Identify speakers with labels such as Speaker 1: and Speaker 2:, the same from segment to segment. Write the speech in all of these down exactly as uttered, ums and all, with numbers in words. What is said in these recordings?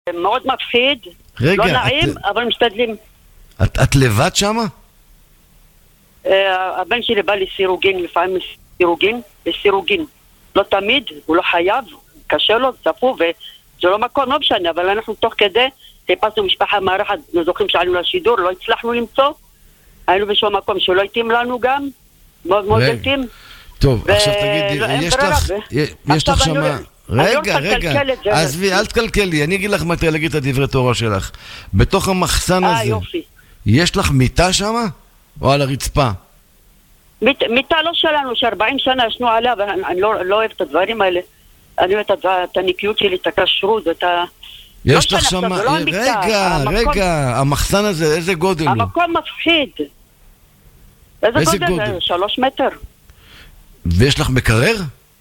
Speaker 1: מאוד מפחיד,
Speaker 2: רגע,
Speaker 1: לא נעים,
Speaker 2: את...
Speaker 1: אבל משתדלים.
Speaker 2: את, את לבד שמה?
Speaker 1: הבן שלי בא לסירוגין, לפעמים לסירוגין, לסירוגין. לא תמיד, הוא לא חייב, קשה לו, צפו, וזה לא מקום, לא משנה, אבל אנחנו תוך כדי, חיפשנו משפחה מארחת, זוכרים שעלינו לשידור, לא הצלחנו למצוא, היינו בשום מקום שלא התאים לנו גם, מאוד מאוד התאים.
Speaker 2: טוב, עכשיו תגידי, יש לך, יש לך שמה... רגע, רגע, עזבי, אל תקלקלי, אני אגיד לך מתי להגיד את הדברי תורה שלך. בתוך המחסן הזה, יש לך מיטה שמה? או על הרצפה?
Speaker 1: מיטה לא שלנו, ש-ארבעים שנה ישנו עליה, ואני לא אוהב את הדברים האלה. אני אוהב את הנקיות שלי, את הכשרות, את ה...
Speaker 2: יש לך שמה... רגע, רגע, המחסן הזה, איזה גודל הוא?
Speaker 1: המקום מפחיד. איזה גודל? שלוש מטר.
Speaker 2: ויש לך מקרר?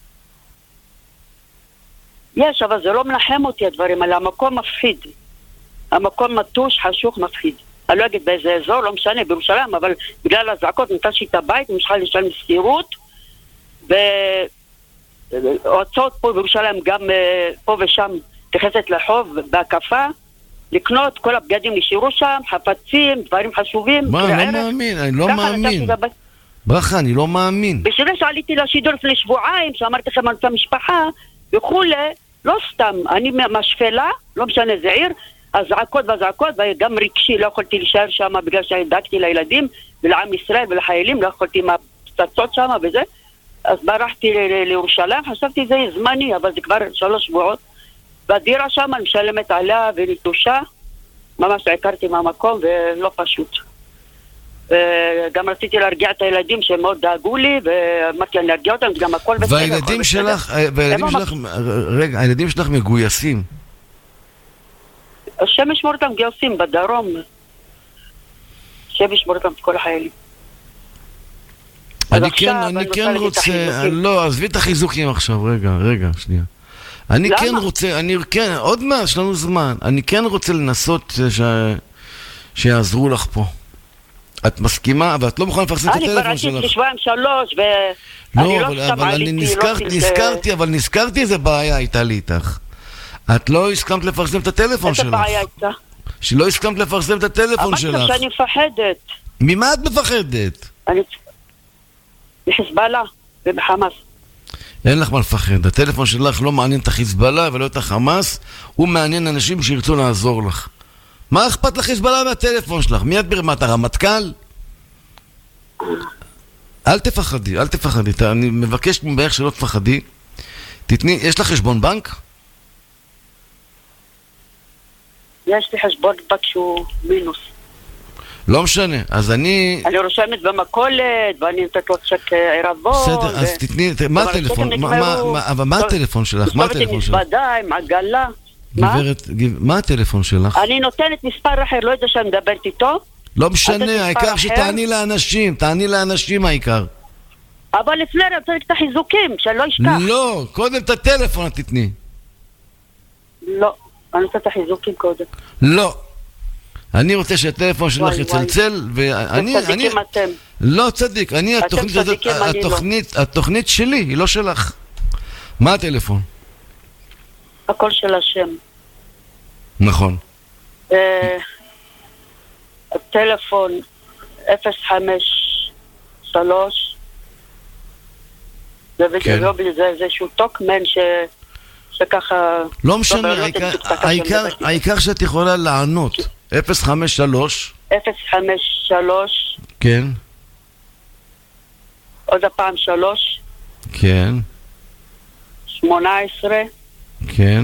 Speaker 1: יש, אבל זה לא מנחם אותי הדברים האלה, המקום מפחיד. המקום מטוש, חשוך, מפחיד. אני לא אגיד באיזה אזור, לא משנה, בירושלים, אבל בגלל הזעקות נטשתי את הבית, נמשכה לשלם סחירות, והוצאות פה בירושלים גם פה ושם תכנסת לחוב, בהקפה, לקנות, כל הבגדים נשארו שם, חפצים, דברים חשובים.
Speaker 2: מה, אני לא מאמין, אני לא מאמין. ברכה, אני לא מאמין.
Speaker 1: בשביל שעליתי לשידור לפני שבועיים, שאמרתי לכם על את המשפחה, וכולי, לא סתם, אני מהשפלה, לא משנה איזה עיר, הזעקות והזעקות, וגם רגשי, לא יכולתי להישאר שם בגלל שהדאגתי לילדים ולעם ישראל ולחיילים, לא יכולתי מהפצצות שם וזה, אז ברחתי לירושלים, חשבתי זה זמני, אבל זה כבר שלוש שבועות, והדירה שם אני משלמת עליה ונטושה, ממש הכרתי מהמקום ולא פשוט. גם רציתי להרגיע את הילדים שהם מאוד דאגו לי, ואמרתי אני להרגיע אותם, גם הכל בסדר.
Speaker 2: והילדים שלך, והילדים שלך, רגע, הילדים שלך מגויסים.
Speaker 1: השם ישמור אותם גייסים בדרום. השם ישמור אותם את כל החיילים.
Speaker 2: אני כן, אני כן רוצה, לא, עזבי את החיזוקים עכשיו, רגע, רגע, שנייה. אני כן רוצה, אני כן, עוד מעט, יש לנו זמן, אני כן רוצה לנסות שיעזרו לך פה. את מסכימה, אבל את לא מוכנה לפרסם את הטלפון שלך.
Speaker 1: אני ברשית לשבועיים שלוש,
Speaker 2: ואני לא סתם עליתי. נזכרתי, אבל נזכרתי איזה בעיה הייתה לי איתך. את לא הסכמת לפרסם את הטלפון שלך.
Speaker 1: איזה בעיה הייתה?
Speaker 2: שלא הסכמת לפרסם את הטלפון שלך.
Speaker 1: אמרת שאני מפחדת.
Speaker 2: ממה את מפחדת?
Speaker 1: אני... מחזבאללה ובחמאס.
Speaker 2: אין לך מה לפחד. הטלפון שלך לא מעניין את החיזבאללה ולא את החמאס, הוא מעניין אנשים שירצו לעזור לך. מה אכפת לחיזבאללה מהטלפון שלך? מי את ברמת הרמטכ"ל? אל תפחדי, אל תפחדי. אני מבקש מבערך שלא תפחדי. תתני, יש לך חשבון בנק?
Speaker 1: יש לי חשבון בנק שהוא מינוס.
Speaker 2: לא משנה, אז אני...
Speaker 1: אני רושמת במקולת, ואני נתת לו צ'ק עירבון.
Speaker 2: בסדר, אז תתני, מה הטלפון? אבל מה הטלפון שלך? מה הטלפון שלך?
Speaker 1: מספרת עם מזוודה, עם עגלה.
Speaker 2: גברת, מה הטלפון שלך?
Speaker 1: אני נותנת מספר אחר, לא יודע שאני מדברת איתו.
Speaker 2: לא משנה, העיקר שתעני לאנשים, תעני לאנשים העיקר.
Speaker 1: אבל לפני אני צריך את החיזוקים, שאני לא אשכח.
Speaker 2: לא, קודם את הטלפון את תתני.
Speaker 1: לא, אני רוצה את החיזוקים קודם.
Speaker 2: לא. אני רוצה שהטלפון שלך יצלצל, ואני...
Speaker 1: צדיקים אתם.
Speaker 2: לא צדיק, אני התוכנית הזאת, התוכנית שלי, היא לא שלך. מה הטלפון?
Speaker 1: הכל של השם.
Speaker 2: נכון.
Speaker 1: הטלפון אפס חמש שלוש זה איזשהו טוקמן שככה...
Speaker 2: לא משנה, העיקר שאת יכולה לענות. אפס חמש שלוש
Speaker 1: אפס חמש שלוש
Speaker 2: כן.
Speaker 1: עוד הפעם שלוש
Speaker 2: כן.
Speaker 1: שמונה עשרה
Speaker 2: כן.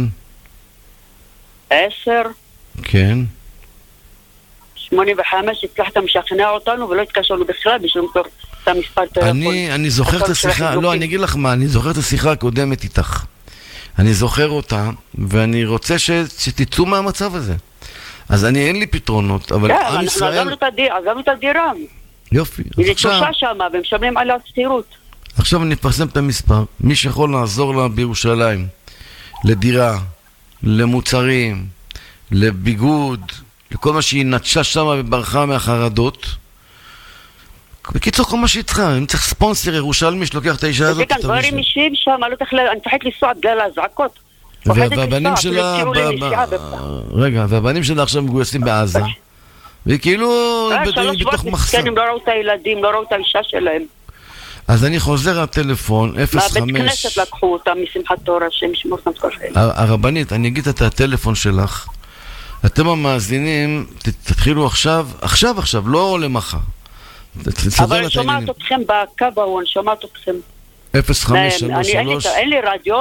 Speaker 1: עשר
Speaker 2: כן.
Speaker 1: שמונים וחמש. הצלחת משכנע אותנו ולא התקשרנו בכלל בשביל את המספר טלפון.
Speaker 2: אני, אני זוכר את השיחה, לא, אני אגיד לך מה, אני זוכר את השיחה הקודמת איתך. אני זוכר אותה, ואני רוצה ש, שתצאו מהמצב הזה. אז אני, אין לי פתרונות, אבל
Speaker 1: עם ישראל... כן, עזבנו את הדירה.
Speaker 2: יופי.
Speaker 1: היא נטושה שם, והם משלמים על הסתירות.
Speaker 2: עכשיו אני אפרסם את המספר. מי שיכול לעזור לה בירושלים, לדירה, למוצרים, לביגוד, לכל מה שהיא נטשה שם וברחה מהחרדות. בקיצור, כל מה שהיא צריכה, אני צריך ספונסר ירושלמי שלוקח את האישה הזאת.
Speaker 1: זה כאן דברים אישיים שם, אני צריך לנסוע בגלל הזעקות.
Speaker 2: והבנים שלה... רגע, והבנים שלה עכשיו מגויסים בעזה. והיא כאילו בתוך מחסן.
Speaker 1: כן, הם לא ראו את הילדים, לא ראו את האישה שלהם.
Speaker 2: אז אני חוזר לטלפון, אפס חמש...
Speaker 1: מהבית כנסת לקחו אותם משמחת תורה, שהם שמור אותם כל חיים.
Speaker 2: הרבנית, אני אגיד את הטלפון שלך. אתם המאזינים, תתחילו עכשיו, עכשיו עכשיו, לא למחר.
Speaker 1: אבל אני שומעת אתכם בקו ההוא, אני שומעת אתכם.
Speaker 2: אפס חמש שלוש שלוש...
Speaker 1: אין לי רדיו.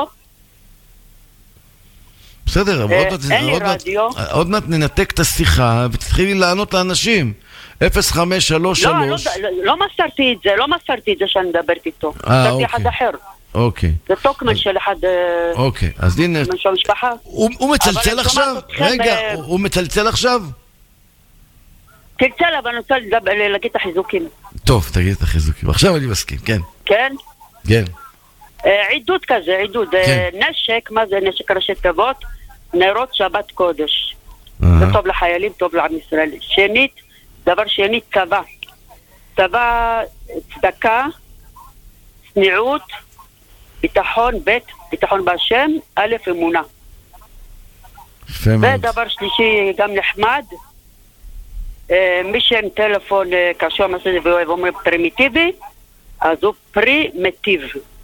Speaker 2: בסדר, עוד מעט ננתק את השיחה ותתחילי לענות לאנשים. אפס חמש שלוש שלוש...
Speaker 1: לא מסרתי את זה, לא מסרתי את זה שאני מדברת איתו. מסרתי אחד אחר.
Speaker 2: אוקיי.
Speaker 1: זה טוקמן של אחד...
Speaker 2: אוקיי, אז הנה...
Speaker 1: של המשפחה.
Speaker 2: הוא מצלצל עכשיו? רגע, הוא מצלצל עכשיו?
Speaker 1: צלצל, אבל אני רוצה להגיד את החיזוקים.
Speaker 2: טוב, תגיד את החיזוקים. עכשיו אני מסכים, כן.
Speaker 1: כן?
Speaker 2: כן.
Speaker 1: עידוד כזה, עידוד. נשק, מה זה נשק ראשי תיבות? נרות שבת קודש. זה טוב לחיילים, טוב לעם ישראל. שנית, דבר שני, צבא. צבא, צדקה, צניעות, ביטחון, ב' ביטחון בהשם, א' אמונה. ודבר שלישי, גם נחמד, מי שאין טלפון כאשר מעשה זה ואומר פרימיטיבי, אז הוא פרימטיב.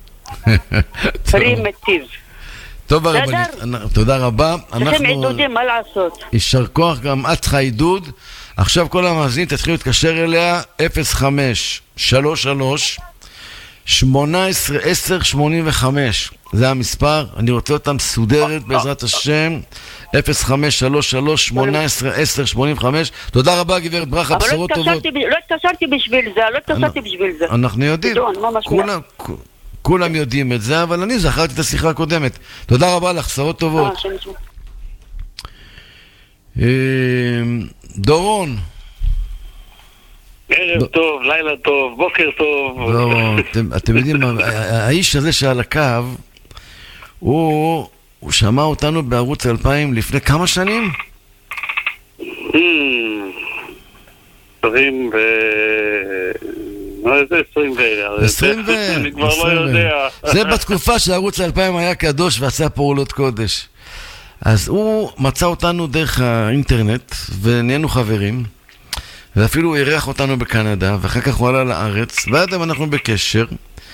Speaker 1: פרימטיב.
Speaker 2: טוב הרבנית, תודה רבה.
Speaker 1: צריכים עידודים, מה לעשות?
Speaker 2: יישר כוח, גם את צריכה עידוד. עכשיו כל המאזינים תתחילו להתקשר אליה אפס חמש שלוש שלוש שמונה עשרה עשר שמונים וחמש. זה המספר, אני רוצה אותה מסודרת בעזרת השם. אפס חמש שלוש שלוש שמונה עשרה עשר שמונים וחמש. תודה רבה גברת ברכה, בשורות טובות.
Speaker 1: אבל לא התקשרתי בשביל זה, לא התקשרתי בשביל זה.
Speaker 2: אנחנו יודעים, כולם יודעים את זה, אבל אני זכרתי את השיחה הקודמת. תודה רבה לך, בשורות טובות. דורון.
Speaker 3: ערב טוב, לילה טוב, בוקר טוב.
Speaker 2: אתם יודעים, האיש הזה שעל הקו, הוא שמע אותנו בערוץ אלפיים לפני כמה שנים?
Speaker 3: עשרים ו... לא, זה עשרים ו...
Speaker 2: עשרים ו...
Speaker 3: אני כבר לא יודע.
Speaker 2: זה בתקופה שערוץ אלפיים היה קדוש ועשה פעולות קודש. אז הוא מצא אותנו דרך האינטרנט ונהיינו חברים. ואפילו הוא אירח אותנו בקנדה, ואחר כך הוא עלה לארץ, ועדם אנחנו בקשר,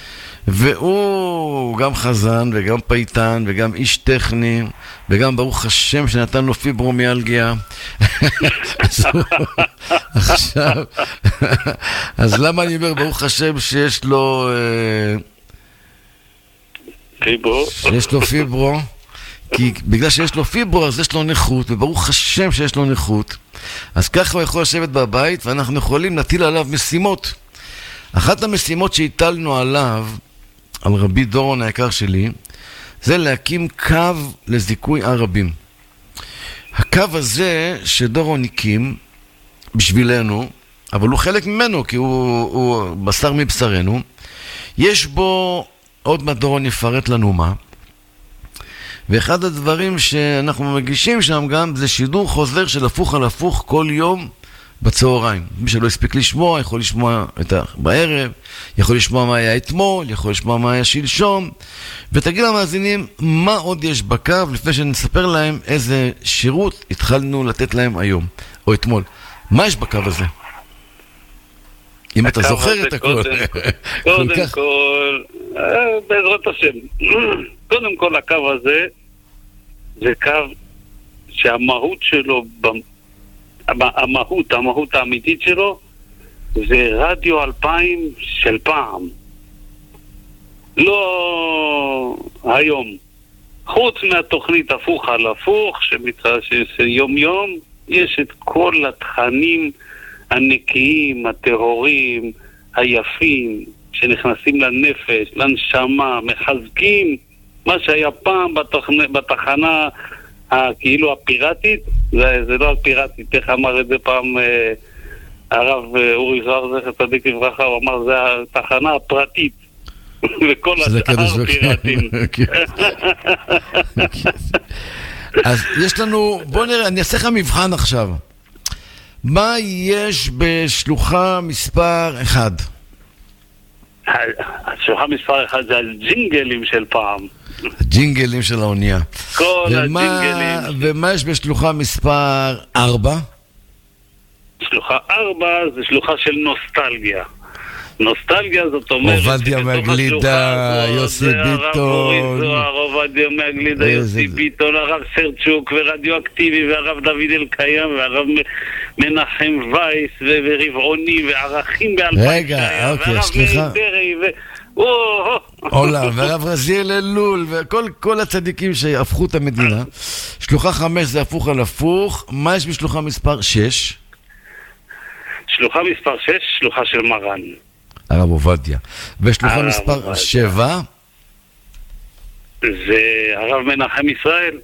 Speaker 2: והוא גם חזן, וגם פייטן, וגם איש טכני, וגם ברוך השם שנתן לו פיברומיאלגיה. אז הוא... עכשיו... אז למה אני אומר ברוך השם שיש לו...
Speaker 3: פיברו?
Speaker 2: שיש לו פיברו, כי בגלל שיש לו פיברו, אז יש לו נכות, וברוך השם שיש לו נכות. אז ככה הוא יכול לשבת בבית, ואנחנו יכולים להטיל עליו משימות. אחת המשימות שהטלנו עליו, על רבי דורון היקר שלי, זה להקים קו לזיכוי ערבים. הקו הזה שדורון הקים בשבילנו, אבל הוא חלק ממנו, כי הוא, הוא בשר מבשרנו, יש בו, עוד מעט דורון יפרט לנו מה, ואחד הדברים שאנחנו מגישים שם גם זה שידור חוזר של הפוך על הפוך כל יום בצהריים. מי שלא הספיק לשמוע יכול לשמוע את ה... בערב, יכול לשמוע מה היה אתמול, יכול לשמוע מה היה שלשום, ותגיד למאזינים מה עוד יש בקו לפני שנספר להם איזה שירות התחלנו לתת להם היום או אתמול. מה יש בקו הזה? אם אתה זוכר את הכל.
Speaker 3: קודם כל, בעזרת השם, קודם כל הקו הזה זה קו שהמהות שלו, המהות, המהות האמיתית שלו זה רדיו אלפיים של פעם, לא היום. חוץ מהתוכנית הפוך על הפוך שמתרחש יום יום, יש את כל התכנים הנקיים, הטהורים, היפים, שנכנסים לנפש, לנשמה, מחזקים מה שהיה פעם בתוכנ... בתחנה כאילו הפיראטית. זה, זה לא הפיראטית, איך אמר את זה פעם אה, הרב אה, אורי זוהר זכר צדיק לברכה, הוא אמר זה התחנה הפרטית וכל השאר פיראטים.
Speaker 2: אז יש לנו, בוא נראה, אני אעשה לך מבחן עכשיו. מה יש בשלוחה מספר אחד?
Speaker 3: השלוחה מספר אחד זה הג'ינגלים של פעם.
Speaker 2: הג'ינגלים של האונייה.
Speaker 3: כל
Speaker 2: ומה,
Speaker 3: הג'ינגלים.
Speaker 2: ומה יש בשלוחה מספר ארבע?
Speaker 3: שלוחה ארבע זה שלוחה של נוסטלגיה. נוסטלגיה זאת אומרת...
Speaker 2: עובדיה מהגלידה, יוסי ביטון.
Speaker 3: זה הרב אורי זוהר, עובדיה מהגלידה, יוסי ביטון, הרב סרצ'וק ורדיואקטיבי, והרב דוד אלקיים, והרב מנחם וייס, ורבעוני, וערכים באלפיים.
Speaker 2: רגע, אוקיי, סליחה. עולם, והרב רזיאל אלול, וכל הצדיקים שהפכו את המדינה. שלוחה חמש זה הפוך על הפוך. מה יש בשלוחה מספר שש?
Speaker 3: שלוחה מספר שש, שלוחה של מרן.
Speaker 2: הרב עובדיה. ושלוחה מספר שבע?
Speaker 3: זה הרב מנחם ישראל.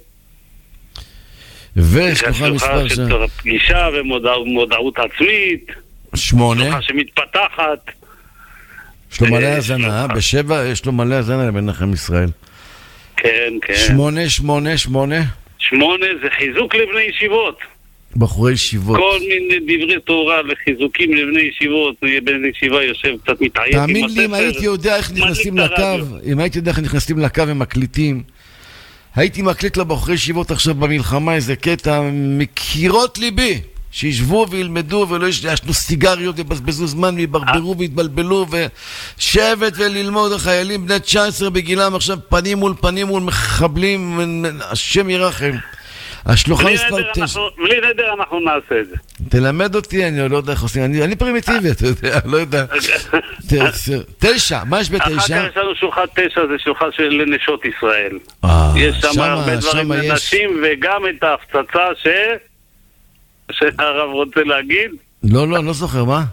Speaker 2: ושלוחה מספר
Speaker 3: שבע? שלוחה של פגישה ומודעות עצמית.
Speaker 2: שמונה?
Speaker 3: שלוחה שמתפתחת.
Speaker 2: יש לו מלא הזנה, בשבע יש לו מלא הזנה למנחם ישראל.
Speaker 3: כן, כן.
Speaker 2: שמונה, שמונה, שמונה?
Speaker 3: שמונה זה חיזוק לבני ישיבות.
Speaker 2: בחורי ישיבות.
Speaker 3: כל מיני דברי תורה וחיזוקים לבני ישיבות. בני ישיבה יושב קצת מתעייף.
Speaker 2: תאמין לי, אם הייתי יודע איך נכנסים לקו, אם הייתי יודע איך נכנסים לקו ומקליטים, הייתי מקליט לבחורי ישיבות עכשיו במלחמה איזה קטע מקירות ליבי. שישבו וילמדו ולא ישנו סיגריות ובזבזו זמן ויברברו והתבלבלו ושבת וללמוד. החיילים בני תשע עשרה בגילם עכשיו פנים מול פנים מול מחבלים, השם ירחם. השלוחה מספר תשע.
Speaker 3: בלי נדר אנחנו נעשה את זה.
Speaker 2: תלמד אותי, אני לא יודע איך עושים, אני פרימיטיבי, אתה יודע, לא יודע. תשע, מה יש בתשע?
Speaker 3: אחר כך יש לנו שלוחה תשע, זה שלוחה של לנשות ישראל. יש שם הרבה דברים לנשים וגם את ההפצצה ש... שהרב רוצה להגיד?
Speaker 2: לא, לא, לא זוכר, מה?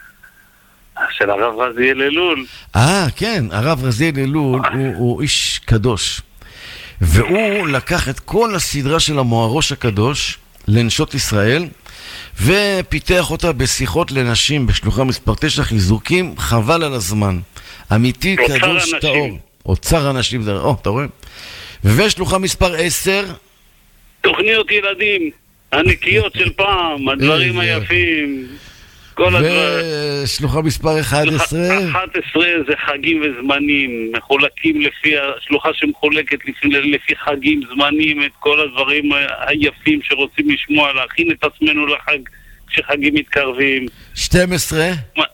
Speaker 3: של הרב רזיאל אלול.
Speaker 2: אה, כן, הרב רזיאל אלול הוא, הוא איש קדוש. והוא לקח את כל הסדרה של המוהרוש הקדוש לנשות ישראל, ופיתח אותה בשיחות לנשים בשלוחה מספר תשע, חיזוקים, חבל על הזמן. אמיתי, קדוש, טהור. אוצר אנשים, זה, או, אתה רואה? ושלוחה מספר עשר.
Speaker 3: תוכניות ילדים. הנקיות של פעם, הדברים היפים, כל הדברים.
Speaker 2: ושלוחה מספר אחת עשרה?
Speaker 3: אחת עשרה זה חגים וזמנים, מחולקים לפי, שלוחה שמחולקת לפי, לפי חגים, זמנים, את כל הדברים היפים שרוצים לשמוע, להכין את עצמנו לחג כשחגים מתקרבים.
Speaker 2: שתים עשרה?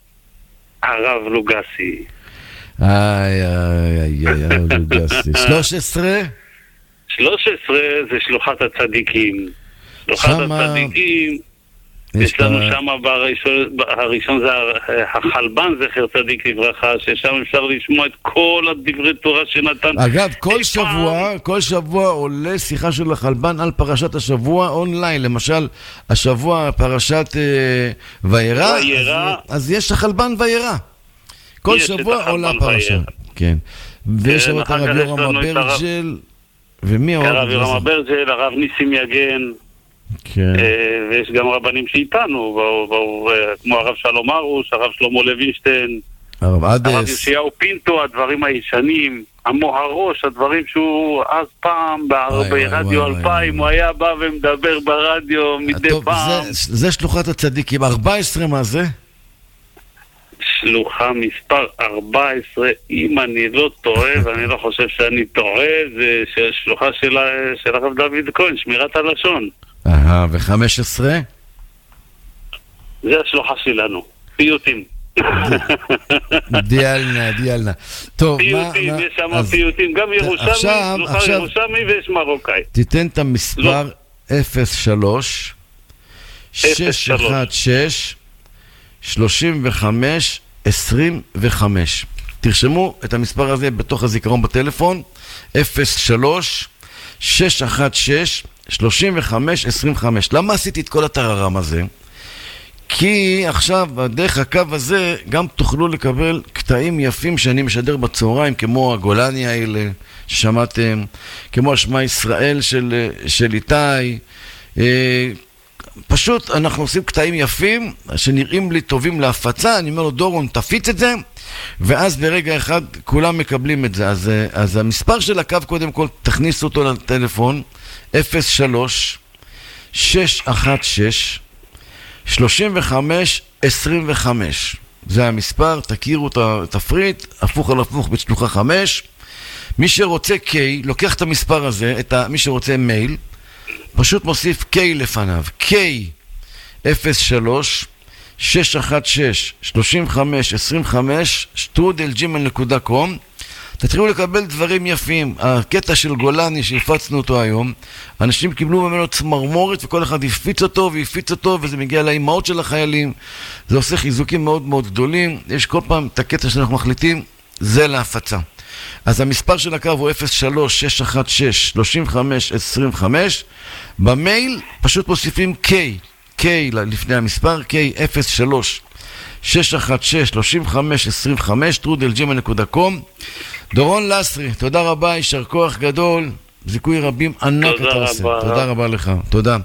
Speaker 3: הרב לוגסי.
Speaker 2: איי, איי, איי, איי, לוגסי. שלוש עשרה? שלוש
Speaker 3: עשרה זה שלוחת הצדיקים. שלוחת הצדיקים, יש לנו שם הראשון זה החלבן זכר צדיק לברכה, ששם אפשר לשמוע את כל הדברי תורה שנתן.
Speaker 2: אגב, כל שבוע, כל שבוע עולה שיחה של החלבן על פרשת השבוע אונליין. למשל, השבוע פרשת וירא, אז יש החלבן וירא. כל שבוע עולה פרשה. כן. ויש שם את הרב יורם אברג'ל, ומי עוד?
Speaker 3: הרב יורם אברג'ל, הרב ניסים יגן.
Speaker 2: כן.
Speaker 3: ויש גם רבנים שאיתנו, כמו הרב שלום ארוש, הרב שלמה לוינשטיין,
Speaker 2: הרב אדס,
Speaker 3: הרב יושיהו פינטו, הדברים הישנים, המוהרוש, הדברים שהוא אז פעם ברדיו אלפיים, הוא היה בא ומדבר ברדיו מדי פעם.
Speaker 2: זה שלוחת הצדיקים. ארבע עשרה מה זה?
Speaker 3: שלוחה מספר ארבע עשרה, אם אני לא טועה, ואני לא חושב שאני טועה, זה שלוחה של הרב דוד כהן, שמירת הלשון.
Speaker 2: אהה, ו-חמש עשרה?
Speaker 3: זה השלוחה שלנו, פיוטים.
Speaker 2: דיאלנה, דיאלנה. טוב,
Speaker 3: פיוטים, יש שם פיוטים, גם ירושלמי, שלוחה ירושלמי ויש מרוקאי.
Speaker 2: תיתן את המספר אפס שלוש שש אחת שש שלושים וחמש עשרים וחמש. תרשמו את המספר הזה בתוך הזיכרון בטלפון, אפס שלוש שש אחת שש שלושים וחמש עשרים וחמש. למה עשיתי את כל התררם הזה? כי עכשיו בדרך הקו הזה גם תוכלו לקבל קטעים יפים שאני משדר בצהריים, כמו הגולני האלה ששמעתם, כמו השמע ישראל של, של איתי. אה, פשוט אנחנו עושים קטעים יפים שנראים לי טובים להפצה. אני אומר לו, דורון, תפיץ את זה, ואז ברגע אחד כולם מקבלים את זה. אז, אז המספר של הקו, קודם כל תכניסו אותו לטלפון, אפס שלוש שש אחת שש שלושים וחמש עשרים וחמש. זה המספר, תכירו את התפריט, הפוך על הפוך בשלוחה חמש. מי שרוצה K, לוקח את המספר הזה, את ה, מי שרוצה מייל, פשוט מוסיף K לפניו, K אפס שלוש שש אחת שש שלושים וחמש עשרים וחמש שטרודל ג'ימייל נקודה קום. תתחילו לקבל דברים יפים. הקטע של גולני שהפצנו אותו היום, אנשים קיבלו ממנו צמרמורת וכל אחד יפיץ אותו ויפיץ אותו, וזה מגיע לאימהות של החיילים. זה עושה חיזוקים מאוד מאוד גדולים. יש כל פעם את הקטע שאנחנו מחליטים, זה להפצה. אז המספר של הקו הוא אפס שלוש שש אחת שש שלושים וחמש עשרים וחמש. במייל פשוט מוסיפים K, K לפני המספר, K אפס שלוש שש אחת שש שלושים וחמש עשרים וחמש, טרודל ג'ימייל נקודה קום. דורון לסרי, תודה רבה, יישר כוח גדול, זיכוי רבים ענק אתה עושה. תודה רבה לך, תודה.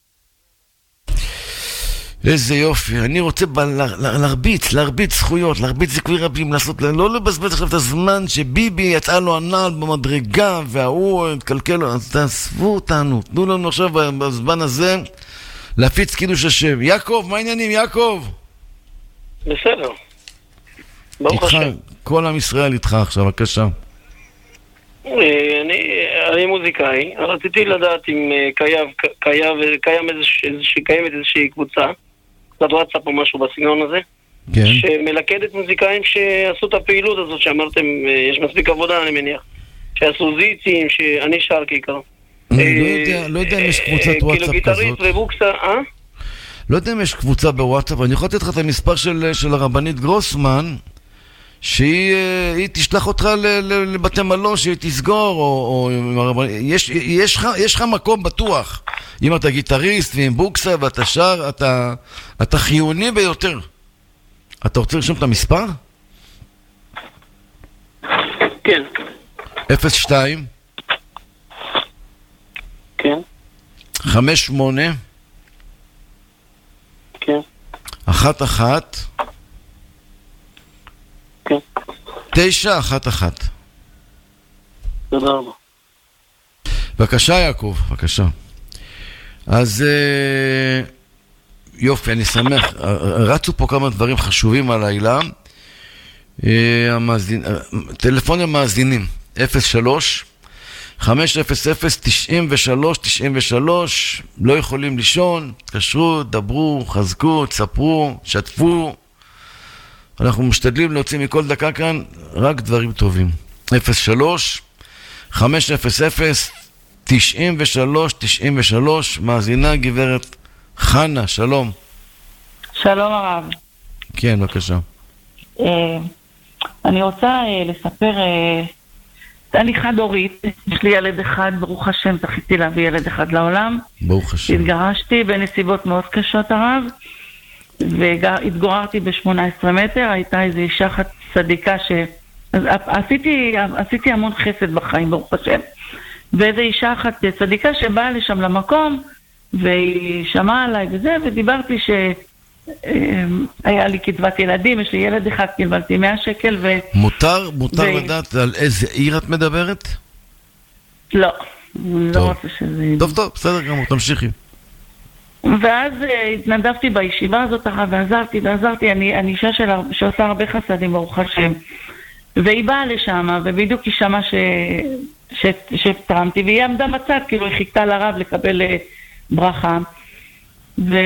Speaker 2: איזה יופי, אני רוצה להרביץ, להרביץ זכויות, להרביץ זיכוי רבים, לעשות, לא לבזבז עכשיו את הזמן שביבי יצא לו הנעל במדרגה והוא התקלקל לו, אז תאספו אותנו, תנו לנו עכשיו בזמן הזה להפיץ קידוש השם. יעקב, מה העניינים, יעקב?
Speaker 4: בסדר. ברוך השם.
Speaker 2: כל עם ישראל איתך עכשיו, בבקשה.
Speaker 4: אני, אני מוזיקאי, רציתי לדעת אם קיים, קיים, קיים איזושהי, קיימת איזושהי קבוצה, קצת וואטסאפ או משהו בסגנון הזה,
Speaker 2: כן.
Speaker 4: שמלכדת מוזיקאים שעשו את הפעילות הזאת, שאמרתם, יש מספיק עבודה, אני מניח, שעשו זיצים, שאני שר כעיקר.
Speaker 2: אני לא יודע, לא יודע אם יש קבוצת וואטסאפ כזאת.
Speaker 4: כאילו גיטריסט ובוקסה, אה?
Speaker 2: לא יודע אם יש קבוצה בוואטסאפ, אני יכול לתת לך את המספר של, של הרבנית גרוסמן, שהיא תשלח אותך לבתי מלון, שהיא תסגור, או, או יש, יש, לך, יש לך מקום בטוח. אם אתה גיטריסט ועם בוקסה ואתה שר, אתה, אתה חיוני ביותר. אתה רוצה לרשום את המספר?
Speaker 4: כן.
Speaker 2: אפס שתיים
Speaker 4: כן.
Speaker 2: חמש שמונה
Speaker 4: כן.
Speaker 2: אחת אחת
Speaker 4: כן.
Speaker 2: תשע אחת אחת.
Speaker 4: תודה רבה.
Speaker 2: בבקשה יעקב, בבקשה. אז יופי, אני שמח. רצו פה כמה דברים חשובים הלילה. טלפון המאזינים אפס שלוש חמש אפס אפס תשעים ושלוש תשעים ושלוש. לא יכולים לישון, תקשרו, דברו, חזקו, תספרו, שתפו. אנחנו משתדלים להוציא מכל דקה כאן רק דברים טובים. אפס שלוש חמש אפס אפס תשעים ושלוש תשעים ושלוש. מאזינה גברת חנה, שלום.
Speaker 5: שלום הרב.
Speaker 2: כן, בבקשה.
Speaker 5: אני רוצה לספר, אני חד הורית, יש לי ילד אחד, ברוך השם, זכיתי להביא ילד אחד לעולם.
Speaker 2: ברוך השם.
Speaker 5: התגרשתי בנסיבות מאוד קשות הרב, והתגוררתי ב-שמונה עשרה מטר, הייתה איזו אישה אחת צדיקה ש... אז עשיתי, עשיתי המון חסד בחיים, ברוך השם. ואיזו אישה אחת צדיקה שבאה לשם למקום, והיא שמעה עליי וזה, ודיברתי שהיה לי קצבת ילדים, יש לי ילד אחד, קיבלתי מאה שקל ו...
Speaker 2: מותר, מותר ו... לדעת על איזה עיר את מדברת?
Speaker 5: לא, לא רוצה שזה...
Speaker 2: טוב, טוב, בסדר גמור, תמשיכי.
Speaker 5: ואז התנדבתי בישיבה הזאת, ועזרתי, ועזרתי, אני, אני אישה של, שעושה הרבה חסדים, ברוך השם. והיא באה לשם, ובדיוק היא שמעה ש... ש... שתרמתי, והיא עמדה בצד, כאילו היא חיכתה לרב לקבל ברכה. ו...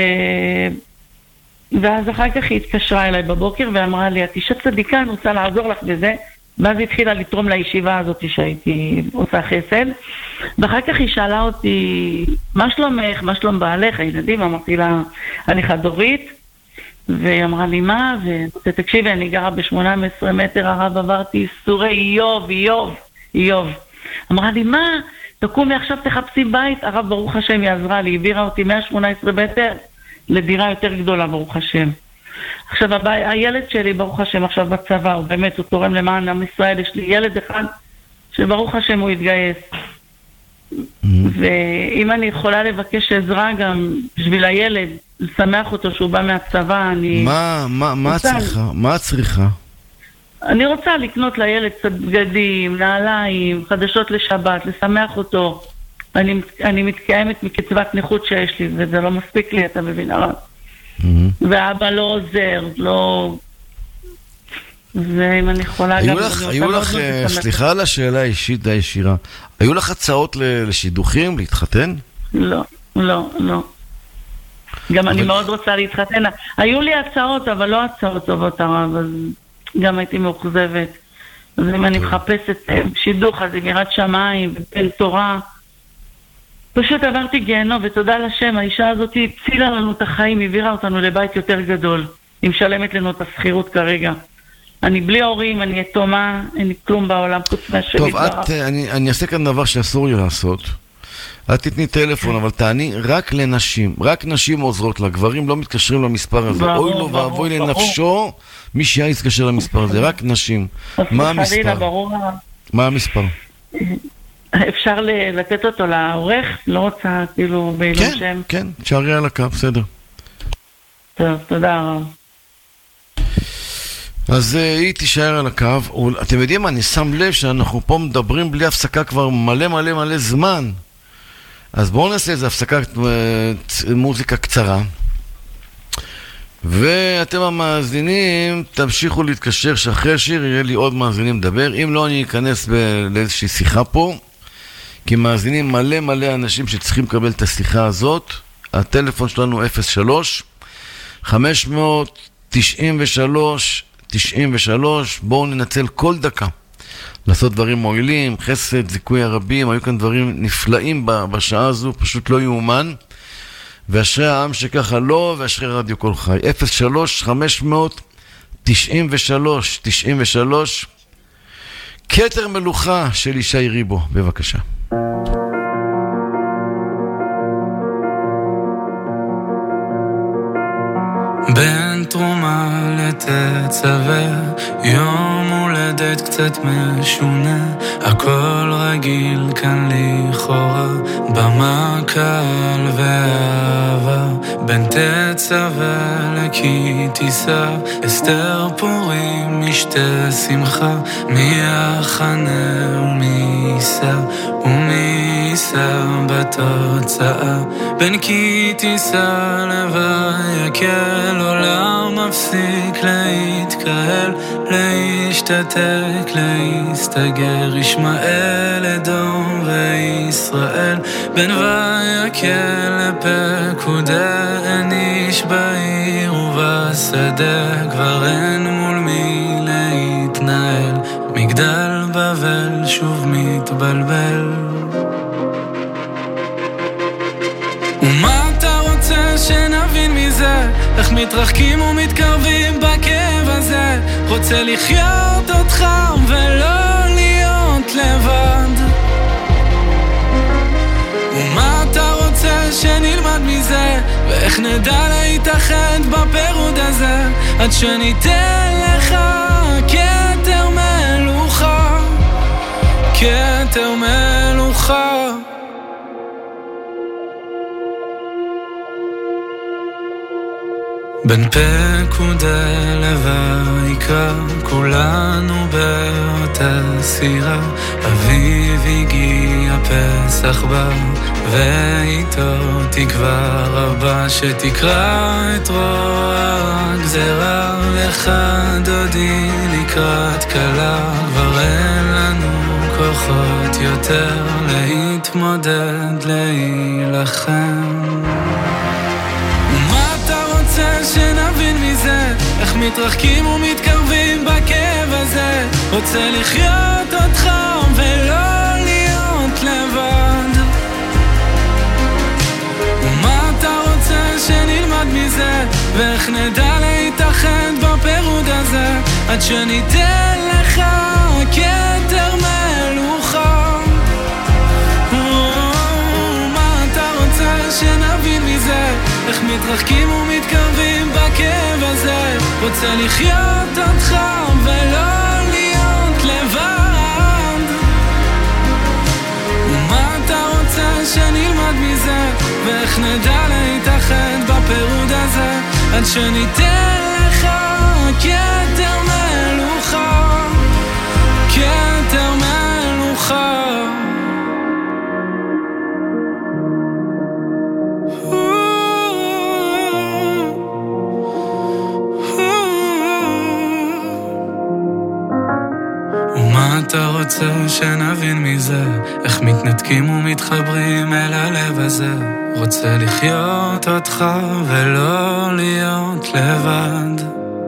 Speaker 5: ואז אחר כך היא התקשרה אליי בבוקר, ואמרה לי, את אישה צדיקה, אני רוצה לעזור לך בזה. ואז היא התחילה לתרום לישיבה הזאת שהייתי עושה חסד. ואחר כך היא שאלה אותי, מה שלומך, מה שלום בעלך, הילדים? אמרתי לה, אני חד הורית. והיא אמרה לי, מה? ותקשיבי, אני גרה ב-שמונה עשרה מטר, הרב עברתי איסורי איוב, איוב, איוב. אמרה לי, מה? תקומי עכשיו תחפשי בית. הרב ברוך השם היא עזרה לי, העבירה אותי מאה-שמונה עשרה מטר לדירה יותר גדולה, ברוך השם. עכשיו, הבא, הילד שלי, ברוך השם, עכשיו בצבא, הוא באמת, הוא תורם למען עם ישראל. יש לי ילד אחד שברוך השם הוא יתגייס. ואם אני יכולה לבקש עזרה גם בשביל הילד, לשמח אותו שהוא בא מהצבא, אני...
Speaker 2: מה, מה, מה צריכה? מה צריכה?
Speaker 5: אני רוצה לקנות לילד קצת בגדים, נעליים, חדשות לשבת, לשמח אותו. אני, אני מתקיימת מקצבת נכות שיש לי, וזה לא מספיק לי, אתה מבין הרב. ואבא לא עוזר, לא... ואם אני יכולה
Speaker 2: היו
Speaker 5: גם...
Speaker 2: לך, היו לך, סליחה על השאלה האישית הישירה, היו לך הצעות לשידוכים, להתחתן?
Speaker 5: לא, לא, לא. גם אני מאוד רוצה להתחתן. היו לי הצעות, אבל לא הצעות טובות הרב, אז גם הייתי מאוכזבת. אז אם אני מחפשת שידוך, אז עם יראת שמיים ובן תורה, פשוט עברתי גיהנום, ותודה לשם, האישה הזאת הצילה לנו את החיים, העבירה אותנו לבית יותר גדול. היא משלמת לנו את הסחירות כרגע. אני בלי הורים, אני יתומה, אין לי כלום בעולם חוץ מהשם.
Speaker 2: טוב, את, אני, אני אעשה כאן דבר שאסור לי לעשות. את תתני טלפון, אבל תעני רק לנשים. רק נשים עוזרות לה, גברים לא מתקשרים למספר הזה. אוי לו ואבוי לנפשו, מי שהיה יתקשר למספר הזה, רק נשים. מה המספר? מה המספר?
Speaker 5: אפשר לתת אותו לעורך? לא רוצה, כאילו, בעילום שם.
Speaker 2: כן, כן, תשארי על הקו, בסדר.
Speaker 5: טוב, תודה רב.
Speaker 2: אז היא תישאר על הקו. אתם יודעים מה, אני שם לב שאנחנו פה מדברים בלי הפסקה כבר מלא מלא מלא זמן. אז בואו נעשה איזו הפסקת מוזיקה קצרה. ואתם המאזינים תמשיכו להתקשר, שאחרי השיר יהיה לי עוד מאזינים לדבר. אם לא, אני אכנס לאיזושהי שיחה פה, כי מאזינים מלא מלא אנשים שצריכים לקבל את השיחה הזאת. הטלפון שלנו אפס שלוש חמש תשע שלוש תשעים ושלוש. בואו ננצל כל דקה לעשות דברים מועילים, חסד, זיכוי הרבים. היו כאן דברים נפלאים בשעה הזו, פשוט לא יאומן. ואשרי העם שככה לא, ואשרי רדיו כל חי. אפס שלוש חמש תשע שלוש תשעים ושלוש. כתר מלוכה של ישי ריבו, בבקשה.
Speaker 6: בין תרומה לתצווה, יום הולדת קצת משונה, הכל רגיל כאן לכאורה, במה קל ואהבה, בין תצווה לכי תיסע, אסתר פורים משתה שמחה, מי יחנה ומי יישא, ומי יישא בתוצאה, בין כי תיסע לבי יקל, עולם מפסיק להתקהל, להשתתק, להסתגר, ישמעאל, אדום וישראל, בין ויקל לפקודה, אין איש בעיר ובשדה, כבר אין מול מי להתנהל, מגדל בבל שוב מתבלבל. ומה אתה רוצה שנבין מזה? איך מתרחקים ומתקרבים בכאב הזה? רוצה לחיות אותך ולא להיות לבד. ומה אתה רוצה שנלמד מזה? ואיך נדע להתאחד בפירוד הזה? עד שניתן לך כתר מלוכה, כתר מלוכה. בין פקודה לויקרא, כולנו באותה סירה, אביב הגיע פסח בא, ואיתו תקווה רבה, שתקרא את רוע הגזרה, לך דודי לקראת קלה, כבר אין לנו כוחות יותר להתמודד, להילחם. שנבין מזה, איך מתרחקים ומתקרבים בכאב הזה, רוצה לחיות אותך ולא להיות לבד. ומה אתה רוצה שנלמד מזה, ואיך נדע להתאחד בפירוד הזה, עד שניתן לך כתר מלוכה. ומה אתה רוצה שנבין מזה, איך מתרחקים ומתקרבים בכאב הזה, רוצה לחיות אותך ולא להיות לבד. ומה אתה רוצה שנלמד מזה, ואיך נדע להתאחד בפירוד הזה, עד שניתן לך כתר מלוכה, כתר מלוכה. רוצה שנבין מזה, איך מתנתקים ומתחברים אל הלב הזה. רוצה לחיות אותך ולא להיות לבד.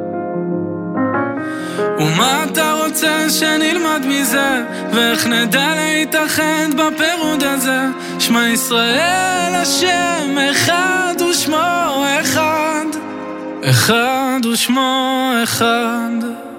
Speaker 6: ומה אתה רוצה שנלמד מזה, ואיך נדע להתאחד בפירוד הזה. שמע ישראל השם אחד ושמו אחד, אחד ושמו אחד.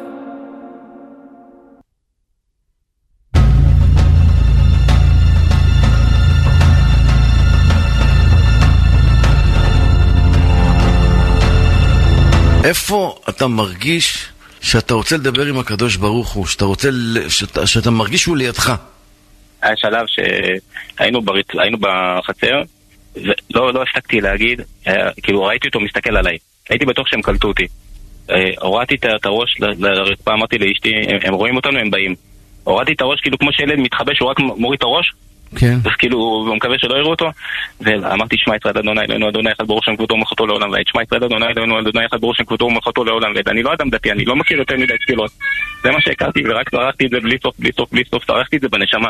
Speaker 2: איפה אתה מרגיש שאתה רוצה לדבר עם הקדוש ברוך הוא, שאתה רוצה, שאתה, שאתה מרגיש שהוא לידך?
Speaker 7: היה שלב שהיינו ברצ... היינו בחצר, ולא לא הפסקתי להגיד, היה, כאילו ראיתי אותו מסתכל עליי, הייתי בטוח שהם קלטו אותי. הורדתי את הראש לרצפה, אמרתי לאשתי, הם, הם רואים אותנו, הם באים. הורדתי את הראש כאילו כמו שילד מתחבש, הוא רק מוריד את הראש,
Speaker 2: כן.
Speaker 7: אז כאילו, הוא מקווה שלא יראו אותו, ואמרתי, שמע ישראל אדוני אלוהינו אדוני אחד ברוך שם כבודו ומלכותו לעולם ועד. שמע ישראל אדוני אלוהינו אדוני אחד ברוך שם כבודו ומלכותו לעולם ועד. אני לא אדם דתי, אני לא מכיר יותר מדי תפילות. זה מה שהכרתי, ורק צרחתי את זה בלי סוף, בלי סוף, בלי סוף, צרחתי את זה בנשמה.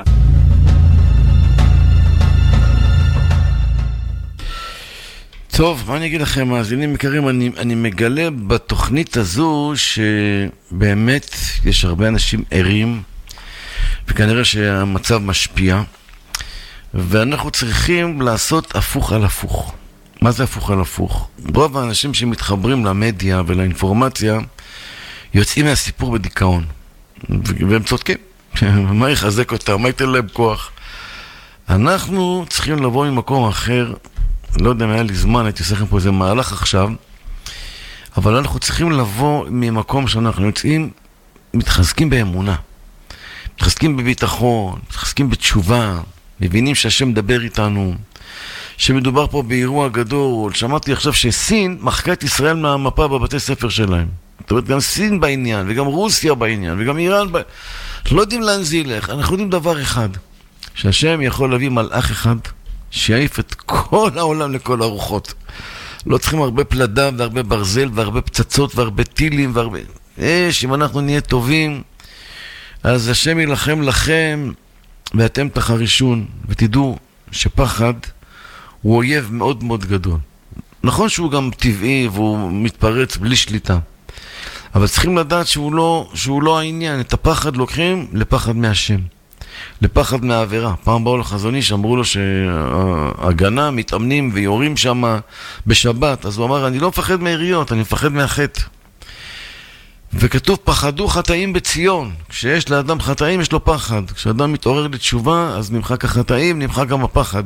Speaker 2: טוב, מה אני אגיד לכם, מאזינים יקרים, אני, אני מגלה בתוכנית הזו שבאמת יש הרבה אנשים ערים, וכנראה שהמצב משפיע, ואנחנו צריכים לעשות הפוך על הפוך. מה זה הפוך על הפוך? רוב האנשים שמתחברים למדיה ולאינפורמציה יוצאים מהסיפור בדיכאון, והם צודקים. מה יחזק אותם? מה ייתן להם כוח? אנחנו צריכים לבוא ממקום אחר. לא יודע אם היה לי זמן, הייתי עושה לכם פה איזה מהלך עכשיו, אבל אנחנו צריכים לבוא ממקום שאנחנו יוצאים, מתחזקים באמונה, מתחזקים בביטחון, מתחזקים בתשובה, מבינים שהשם מדבר איתנו, שמדובר פה באירוע גדול. שמעתי עכשיו שסין מחקה את ישראל מהמפה בבתי ספר שלהם. זאת אומרת, גם סין בעניין, וגם רוסיה בעניין, וגם איראן בעניין. אנחנו לא יודעים לאן זה ילך. אנחנו יודעים דבר אחד, שהשם יכול להביא מלאך אחד, שיעיף את כל העולם לכל הרוחות. לא צריכים הרבה פלדה והרבה ברזל והרבה פצצות והרבה טילים והרבה... יש, אם אנחנו נהיה טובים, אז השם ילחם לכם ואתם תחרישון, ותדעו שפחד הוא אויב מאוד מאוד גדול. נכון שהוא גם טבעי והוא מתפרץ בלי שליטה, אבל צריכים לדעת שהוא לא, שהוא לא העניין. את הפחד לוקחים לפחד מהשם, לפחד מהעבירה. פעם באו לחזון איש, אמרו לו שהגנה מתאמנים ויורים שם בשבת, אז הוא אמר, אני לא מפחד מהיריות, אני מפחד מהחטא. וכתוב, פחדו חטאים בציון. כשיש לאדם חטאים יש לו פחד. כשאדם מתעורר לתשובה, אז נמחק החטאים, נמחק גם הפחד.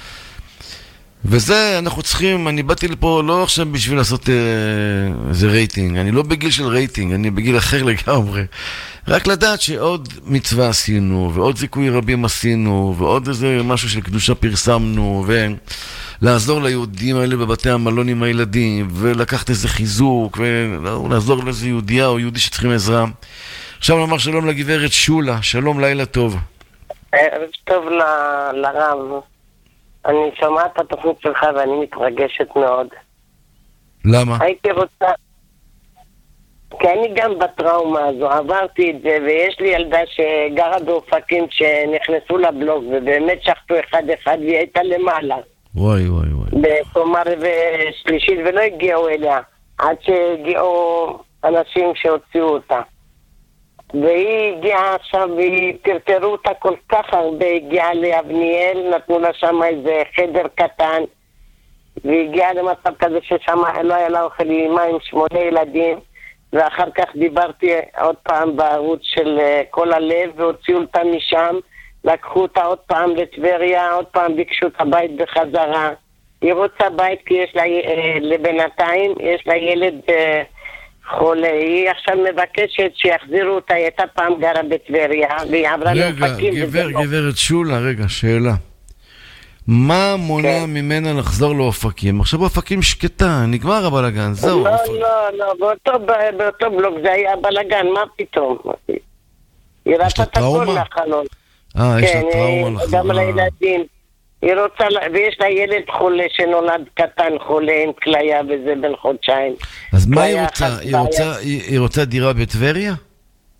Speaker 2: וזה אנחנו צריכים. אני באתי לפה לא עכשיו בשביל לעשות איזה רייטינג, אני לא בגיל של רייטינג, אני בגיל אחר לגמרי. רק לדעת שעוד מצווה עשינו, ועוד זיכוי רבים עשינו, ועוד איזה משהו של קדושה פרסמנו, ולעזור ליהודים האלה בבתי המלון עם הילדים, ולקחת איזה חיזוק, ולעזור לאיזה יהודיה או יהודי שצריכים עזרה. עכשיו נאמר שלום לגברת שולה, שלום, לילה טוב.
Speaker 8: ערב טוב ל- לרב. אני שומעת את התוכנית שלך ואני מתרגשת מאוד.
Speaker 2: למה?
Speaker 8: הייתי רוצה... כי אני גם בטראומה הזו, עברתי את זה, ויש לי ילדה שגרה באופקים שנכנסו לבלוג, ובאמת שחטו אחד אחד והיא הייתה למעלה.
Speaker 2: וואי וואי וואי.
Speaker 8: בקומה ושלישית, ולא הגיעו אליה, עד שהגיעו אנשים שהוציאו אותה. והיא הגיעה עכשיו, והיא טרטרו אותה כל כך הרבה, הגיעה לאבניאל, נתנו לה שם איזה חדר קטן, והיא הגיעה למצב כזה ששם לא היה לה אוכל אימה עם שמונה ילדים, ואחר כך דיברתי עוד פעם בערוץ של כל הלב, והוציאו אותה משם, לקחו אותה עוד פעם לטבריה, עוד פעם ביקשו את הבית בחזרה. היא רוצה בית כי יש לה, לבינתיים, יש לה ילד חולה. היא עכשיו מבקשת שיחזירו אותה, היא הייתה פעם גרה בטבריה, והיא עברה לאופקים.
Speaker 2: רגע, גבר, גברת שולה, רגע, שאלה. מה מונע כן. ממנה לחזור לאופקים? עכשיו באופקים שקטה, נגמר הבלגן, זהו.
Speaker 8: לא,
Speaker 2: אופק...
Speaker 8: לא, לא, באותו, באותו בלוק זה היה בלגן, מה פתאום? היא ראתה את הכל מהחלון.
Speaker 2: אה, יש
Speaker 8: כן,
Speaker 2: לה טראומה לחזור.
Speaker 8: גם לילדים. היא רוצה, ויש לה ילד חולה שנולד קטן, חולה עם כליה וזה בין חודשיים.
Speaker 2: אז מה היא רוצה? היא רוצה, היא, היא רוצה דירה בטבריה?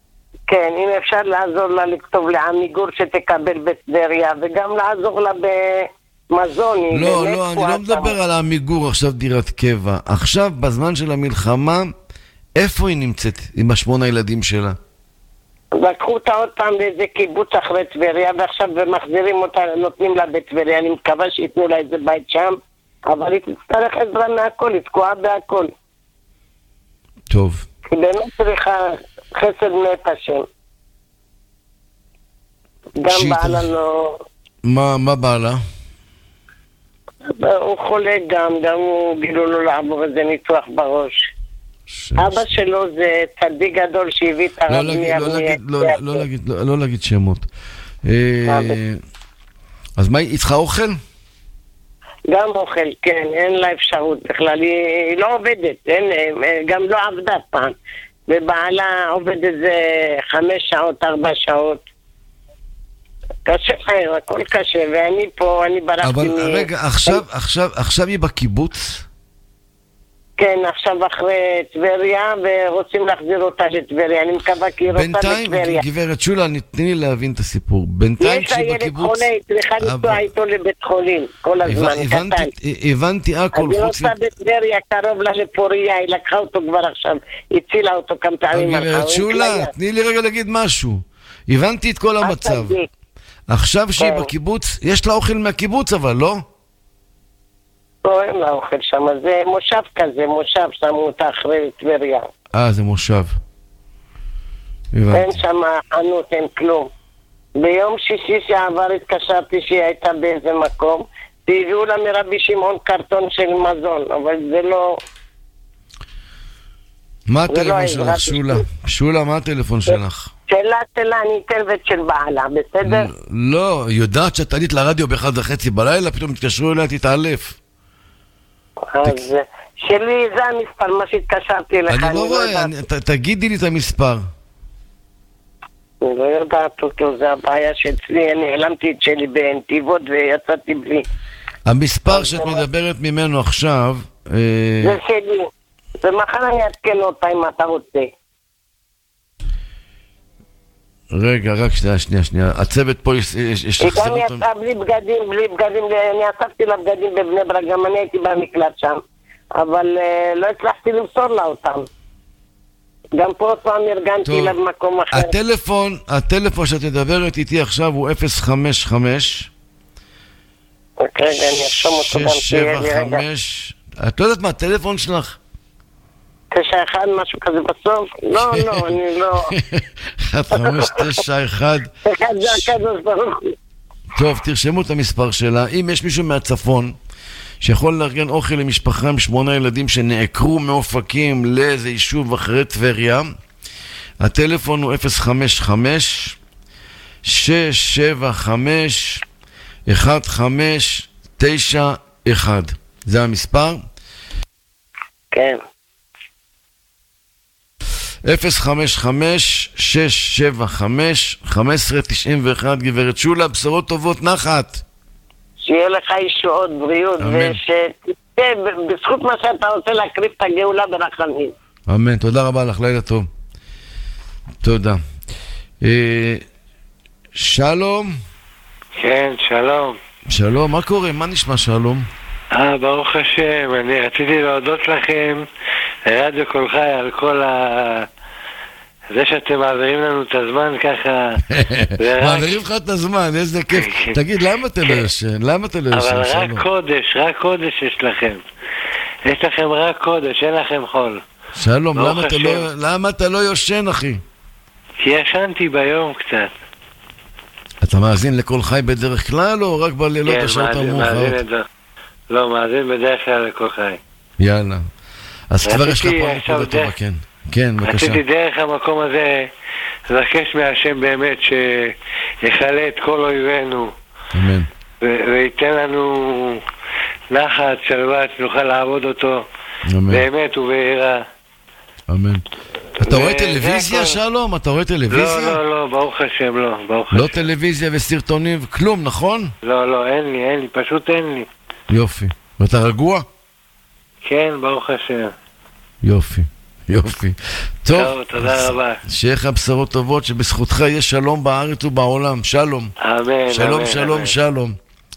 Speaker 8: כן, אם אפשר לעזור לה לכתוב לעמיגור שתקבל בטבריה, וגם לעזור לה במזון.
Speaker 2: לא, לא, אני לא מדבר על העמיגור עכשיו דירת קבע. עכשיו, בזמן של המלחמה, איפה היא נמצאת עם השמונה ילדים שלה?
Speaker 8: לקחו אותה עוד פעם לאיזה קיבוץ אחרי טבריה, ועכשיו מחזירים אותה, נותנים לה בטבריה. אני מקווה שיתנו לה איזה בית שם, אבל היא תצטרך עזרה מהכל, היא תקועה בהכל.
Speaker 2: טוב.
Speaker 8: כי באמת צריכה חסד מאת השם. גם בעלה לא...
Speaker 2: מה, מה בעלה?
Speaker 8: הוא חולה גם, גם הוא גילו לו לעבור איזה ניתוח בראש. ש... אבא שלו זה צדיק גדול שהביא את הרב מיה...
Speaker 2: לא להגיד, לא להגיד שמות. אז מה, היא צריכה אוכל?
Speaker 8: גם אוכל, כן, אין לה אפשרות בכלל, היא לא עובדת, אין, גם לא עבדה פעם, ובעלה עובד איזה חמש שעות, ארבע שעות. קשה חיים, הכל קשה, ואני פה, אני ברחתי...
Speaker 2: אבל מ... רגע, עכשיו, עכשיו, עכשיו היא בקיבוץ?
Speaker 8: כן, עכשיו אחרי טבריה, ורוצים להחזיר אותה לטבריה, אני מקווה כי היא רוצה לטבריה.
Speaker 2: בינתיים, גברת שולה, תני לי להבין את הסיפור. בינתיים כשהיא בקיבוץ... יש הילד חולה, היא
Speaker 8: צריכה לנסוע איתו לבית חולים, כל הזמן, קטן.
Speaker 2: הבנתי הכל,
Speaker 8: חוץ... אז היא רוצה בטבריה, קרוב לה לפוריה, היא לקחה אותו כבר עכשיו, הצילה אותו כמה פעמים.
Speaker 2: גברת שולה, תני לי רגע להגיד משהו. הבנתי את כל המצב. עכשיו שהיא בקיבוץ, יש לה אוכל מהקיבוץ אבל, לא?
Speaker 8: לא, אין לה אוכל שם, זה מושב כזה, מושב, שמו אותה אחרי טבריה.
Speaker 2: אה, זה מושב.
Speaker 8: אין שם חנות, אין כלום. ביום שישי שעבר התקשרתי שהיא הייתה באיזה מקום, והביאו לה מרבי שמעון קרטון של מזון, אבל זה לא...
Speaker 2: מה הטלפון שלך, שולה? שולה, מה הטלפון שלך?
Speaker 8: שאלה שלה, אני אתלבת של בעלה, בסדר?
Speaker 2: לא, יודעת שאת עלית לרדיו באחד וחצי בלילה, פתאום התקשרו אליה, תתעלף.
Speaker 8: אז שלי זה המספר, מה שהתקשרתי לך.
Speaker 2: אני לא רואה, תגידי לי את המספר.
Speaker 8: אני לא יודעת אותו, זה הבעיה שאצלי, אני העלמתי את שלי בנתיבות ויצאתי בלי.
Speaker 2: המספר שאת מדברת ממנו עכשיו...
Speaker 8: זה שלי. ומחר אני אתקן אותה אם אתה רוצה.
Speaker 2: רגע, רק שנייה, שנייה, שנייה. הצוות פה יש...
Speaker 8: היא גם יצאה בלי בגדים, בלי בגדים, אני אספתי לה בגדים בבני ברק, גם אני הייתי במקלט שם. אבל לא הצלחתי למסור לה אותם. גם פה עוד פעם ארגנתי לה במקום אחר.
Speaker 2: הטלפון, הטלפון שאת מדברת איתי עכשיו הוא אפס חמש חמש
Speaker 8: רגע, אני ארשום אותו גם
Speaker 2: שש שבע חמש את לא יודעת מה הטלפון שלך?
Speaker 8: תשע אחד, משהו כזה בסוף? לא, לא, אני לא...
Speaker 2: אחד חמש תשע אחד
Speaker 8: אחד זה הקדוש ברוך הוא.
Speaker 2: טוב, תרשמו את המספר שלה. אם יש מישהו מהצפון שיכול לארגן אוכל למשפחה עם שמונה ילדים שנעקרו מאופקים לאיזה יישוב אחרי טבריה, הטלפון הוא אפס חמש חמש שש שבע חמש אחד חמש תשע אחד. זה המספר?
Speaker 8: כן.
Speaker 2: אפס חמש חמש שש שבע חמש חמש עשרה תשעים ואחת. גברת שולה, בשורות טובות, נחת.
Speaker 8: שיהיה לך ישועות, בריאות, ושתצא בזכות מה שאתה רוצה להקריב את הגאולה ברחמים.
Speaker 2: אמן, תודה רבה לך, לילה טוב. תודה. אה, שלום.
Speaker 9: כן, שלום.
Speaker 2: שלום, מה קורה? מה נשמע שלום?
Speaker 9: אה, ברוך השם, אני רציתי להודות לכם, רדיו כל חי, על כל ה... זה שאתם מעבירים לנו את הזמן ככה.
Speaker 2: מעבירים לך את הזמן, איזה כיף. תגיד, למה אתה לא ישן? למה אתה לא ישן?
Speaker 9: אבל רק קודש, רק קודש יש לכם. יש לכם רק קודש, אין לכם חול.
Speaker 2: שלום, למה אתה לא יושן, אחי?
Speaker 9: כי ישנתי ביום קצת.
Speaker 2: אתה מאזין לכל חי בדרך כלל, או רק בלילות השעות המאוחרות?
Speaker 9: לא, מאזין בדרך כלל לכל חי.
Speaker 2: יאללה. אז כבר יש לך פה נקודה טובה, כן. כן, בבקשה.
Speaker 9: רציתי דרך המקום הזה לבקש מהשם באמת שיחלה את כל אויבינו.
Speaker 2: אמן.
Speaker 9: וייתן לנו נחת, שלווה, שנוכל לעבוד אותו.
Speaker 2: אמן.
Speaker 9: באמת וביראה.
Speaker 2: אמן. אתה רואה טלוויזיה, שלום? אתה רואה טלוויזיה?
Speaker 9: לא, לא, לא, ברוך השם, לא.
Speaker 2: לא טלוויזיה וסרטונים, כלום, נכון?
Speaker 9: לא, לא, אין לי, אין לי, פשוט אין לי.
Speaker 2: יופי. ואתה רגוע?
Speaker 9: כן, ברוך השם.
Speaker 2: יופי. יופי. טוב,
Speaker 9: טוב, תודה רבה.
Speaker 2: שיהיה לך בשורות טובות, שבזכותך יש שלום בארץ ובעולם. שלום.
Speaker 9: אמן,
Speaker 2: שלום,
Speaker 9: אמן,
Speaker 2: שלום,
Speaker 9: אמן.
Speaker 2: שלום.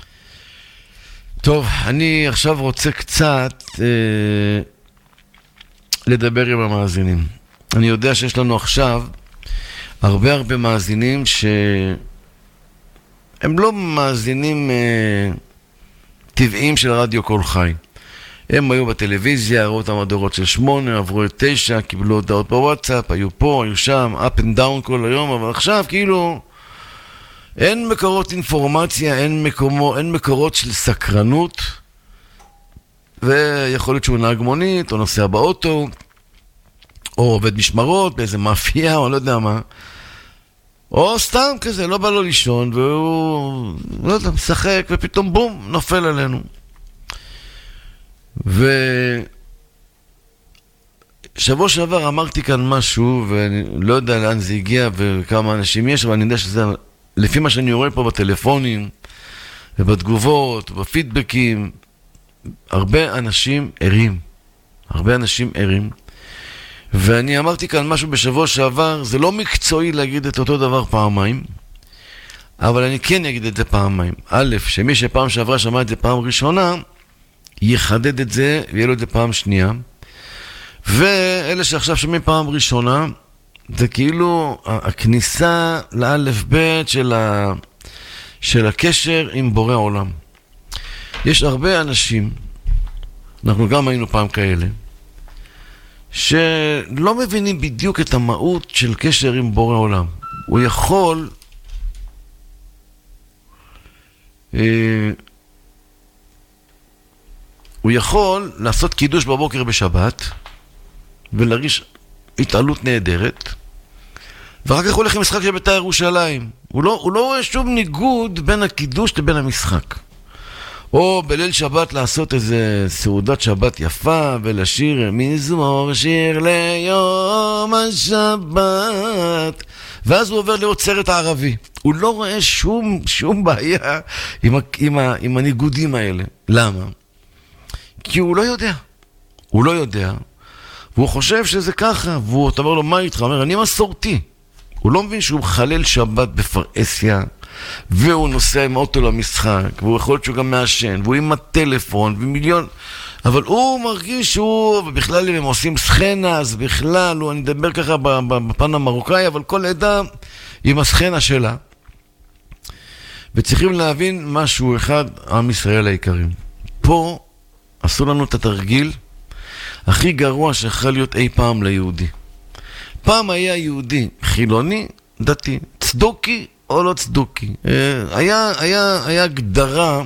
Speaker 2: טוב, אני עכשיו רוצה קצת אה, לדבר עם המאזינים. אני יודע שיש לנו עכשיו הרבה הרבה מאזינים שהם לא מאזינים אה, טבעיים של רדיו קול חי. הם היו בטלוויזיה, ראו את המדורות של שמונה, עברו את תשע, קיבלו הודעות בוואטסאפ, היו פה, היו שם, up and down כל היום, אבל עכשיו כאילו אין מקורות אינפורמציה, אין, מקומו, אין מקורות של סקרנות, ויכול להיות שהוא נהג מונית, או נוסע באוטו, או עובד משמרות, באיזה מאפייה, או לא יודע מה, או סתם כזה, לא בא לו לישון, והוא, לא יודע, משחק, ופתאום בום, נופל עלינו. ושבוע שעבר אמרתי כאן משהו, ואני לא יודע לאן זה הגיע וכמה אנשים יש, אבל אני יודע שזה, לפי מה שאני רואה פה בטלפונים, ובתגובות, בפידבקים, הרבה אנשים ערים. הרבה אנשים ערים. ואני אמרתי כאן משהו בשבוע שעבר, זה לא מקצועי להגיד את אותו דבר פעמיים, אבל אני כן אגיד את זה פעמיים. א', שמי שפעם שעברה שמע את זה פעם ראשונה, יחדד את זה ויהיה לו את זה פעם שנייה. ואלה שעכשיו שומעים פעם ראשונה, זה כאילו הכניסה לאלף בית של, ה... של הקשר עם בורא העולם. יש הרבה אנשים, אנחנו גם היינו פעם כאלה, שלא מבינים בדיוק את המהות של קשר עם בורא עולם. הוא יכול אה, הוא יכול לעשות קידוש בבוקר בשבת ולהרגיש התעלות נהדרת, ורק כך הולך עם משחק של בית"ר ירושלים. הוא לא, הוא לא רואה שום ניגוד בין הקידוש לבין המשחק. או בליל שבת לעשות איזה סעודת שבת יפה ולשיר מזמור שיר ליום השבת, ואז הוא עובר לראות סרט הערבי. הוא לא רואה שום, שום בעיה עם, עם, עם הניגודים האלה. למה? כי הוא לא יודע. הוא לא יודע, והוא חושב שזה ככה, והוא אומר לו, מה איתך? הוא אומר, אני מסורתי. הוא לא מבין שהוא מחלל שבת בפרהסיה, והוא נוסע עם אוטו למשחק, והוא יכול להיות שהוא גם מעשן, והוא עם הטלפון, ומיליון... אבל הוא מרגיש שהוא, ובכלל אם הם עושים סכנה, אז בכלל, הוא, אני מדבר ככה בפן המרוקאי, אבל כל עדה עם הסכנה שלה. וצריכים להבין משהו אחד, עם ישראל היקרים. פה עשו לנו את התרגיל הכי גרוע שיכול להיות אי פעם ליהודי. פעם היה יהודי חילוני, דתי, צדוקי או לא צדוקי. היה, היה, היה הגדרה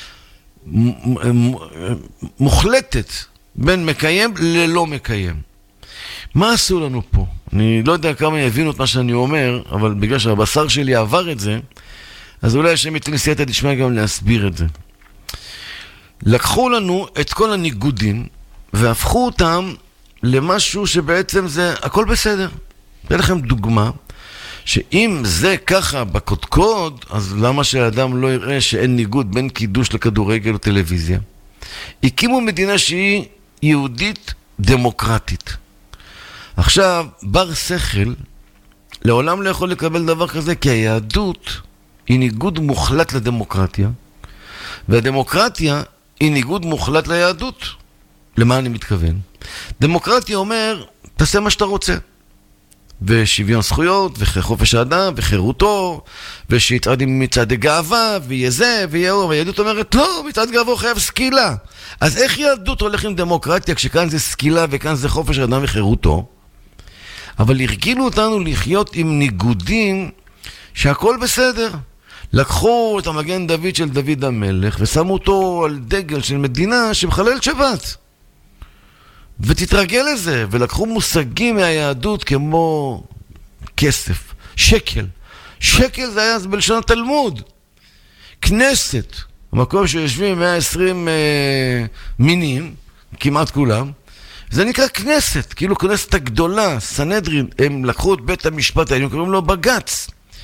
Speaker 2: מוחלטת בין מקיים ללא מקיים. מה עשו לנו פה? אני לא יודע כמה יבינו את מה שאני אומר, אבל בגלל שהבשר שלי עבר את זה, אז אולי השם ייתן לי סייעתא דשמיא גם להסביר את זה. לקחו לנו את כל הניגודים והפכו אותם למשהו שבעצם זה הכל בסדר. אתן לכם דוגמה, שאם זה ככה בקודקוד, אז למה שהאדם לא יראה שאין ניגוד בין קידוש לכדורגל או טלוויזיה? הקימו מדינה שהיא יהודית דמוקרטית. עכשיו, בר שכל לעולם לא יכול לקבל דבר כזה, כי היהדות היא ניגוד מוחלט לדמוקרטיה, והדמוקרטיה היא ניגוד מוחלט ליהדות. למה אני מתכוון? דמוקרטיה אומר, תעשה מה שאתה רוצה. ושוויון זכויות, וחופש האדם, וחירותו, ושיתעד עם מצעד גאווה, ויהיה זה, ויהיה הוא. והיהדות אומרת, לא, מצעד גאווה חייב סקילה. אז איך יהדות הולך עם דמוקרטיה, כשכאן זה סקילה, וכאן זה חופש האדם וחירותו? אבל הרגילו אותנו לחיות עם ניגודים, שהכל בסדר. לקחו את המגן דוד של דוד המלך, ושמו אותו על דגל של מדינה שמחלל שבת. ותתרגל לזה, ולקחו מושגים מהיהדות כמו כסף, שקל. שקל זה היה בלשון התלמוד. כנסת, המקום שיושבים מאה ועשרים אה, מינים, כמעט כולם, זה נקרא כנסת, כאילו כנסת הגדולה, סנהדרין. הם לקחו את בית המשפט העליון, קוראים לו בג"ץ,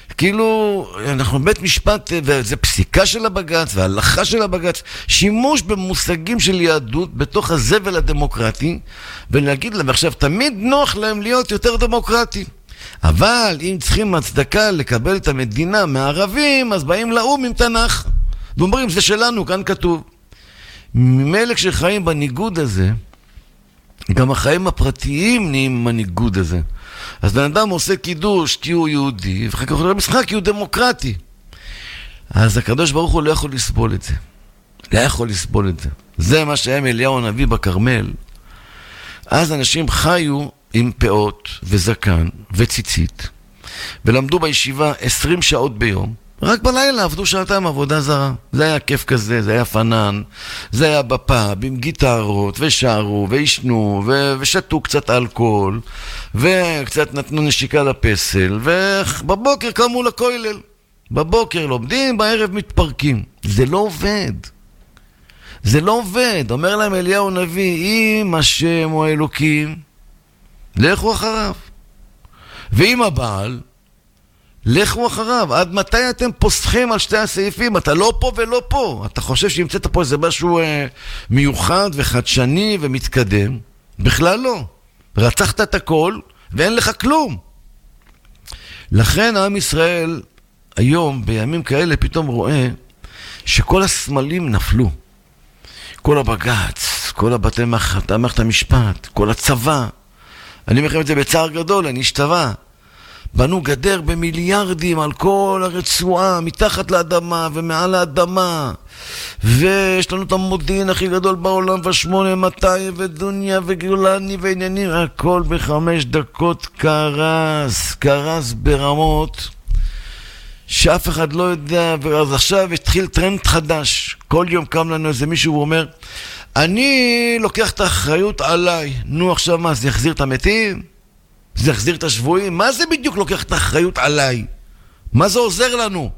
Speaker 2: כאילו, אנחנו בית משפט, וזה פסיקה של הבג"ץ, וההלכה של הבג"ץ, שימוש במושגים של יהדות בתוך הזבל הדמוקרטי, ולהגיד להם, עכשיו, תמיד נוח להם להיות יותר דמוקרטי. אבל אם צריכים הצדקה לקבל את המדינה מהערבים, אז באים לאום עם תנ"ך. ואומרים, זה שלנו, כאן כתוב. ממילא כשחיים בניגוד הזה, גם החיים הפרטיים נהיים בניגוד הזה. אז בן אדם עושה קידוש כי הוא יהודי, ואחר כך הוא משחק כי הוא דמוקרטי. אז הקדוש ברוך הוא לא יכול לסבול את זה. לא יכול לסבול את זה. זה מה שהיה אליהו הנביא בכרמל. אז אנשים חיו עם פאות וזקן וציצית, ולמדו בישיבה עשרים שעות ביום, רק בלילה עבדו שעתיים עבודה זרה. זה היה כיף כזה, זה היה פנן, זה היה בפאב עם גיטרות, ושרו, וישנו, ו- ושתו קצת אלכוהול, וקצת נתנו נשיקה לפסל, ובבוקר קמו לכולל. בבוקר לומדים, בערב מתפרקים. זה לא עובד. זה לא עובד. אומר להם אליהו הנביא, אם השם הוא האלוקים, לכו אחריו. ואם הבעל, לכו אחריו. עד מתי אתם פוסחים על שתי הסעיפים? אתה לא פה ולא פה. אתה חושב שהמצאת פה איזה משהו אה, מיוחד וחדשני ומתקדם? בכלל לא. רצחת את הכל ואין לך כלום. לכן עם ישראל היום, בימים כאלה, פתאום רואה שכל הסמלים נפלו. כל הבג"ץ, כל הבתי מערכת, מערכת המשפט, כל הצבא. אני אומר לכם את זה בצער גדול, אני אשתווה. בנו גדר במיליארדים על כל הרצועה, מתחת לאדמה ומעל האדמה. ויש לנו את המודיעין הכי גדול בעולם, ושמונה מאתיים ודוניה וגולני ועניינים. הכל בחמש דקות קרס, קרס ברמות שאף אחד לא יודע. ואז עכשיו התחיל טרנד חדש. כל יום קם לנו איזה מישהו ואומר, אני לוקח את האחריות עליי. נו עכשיו מה, זה יחזיר את המתים? זה יחזיר את השבועים? מה זה בדיוק לוקח את האחריות עליי? מה זה עוזר לנו?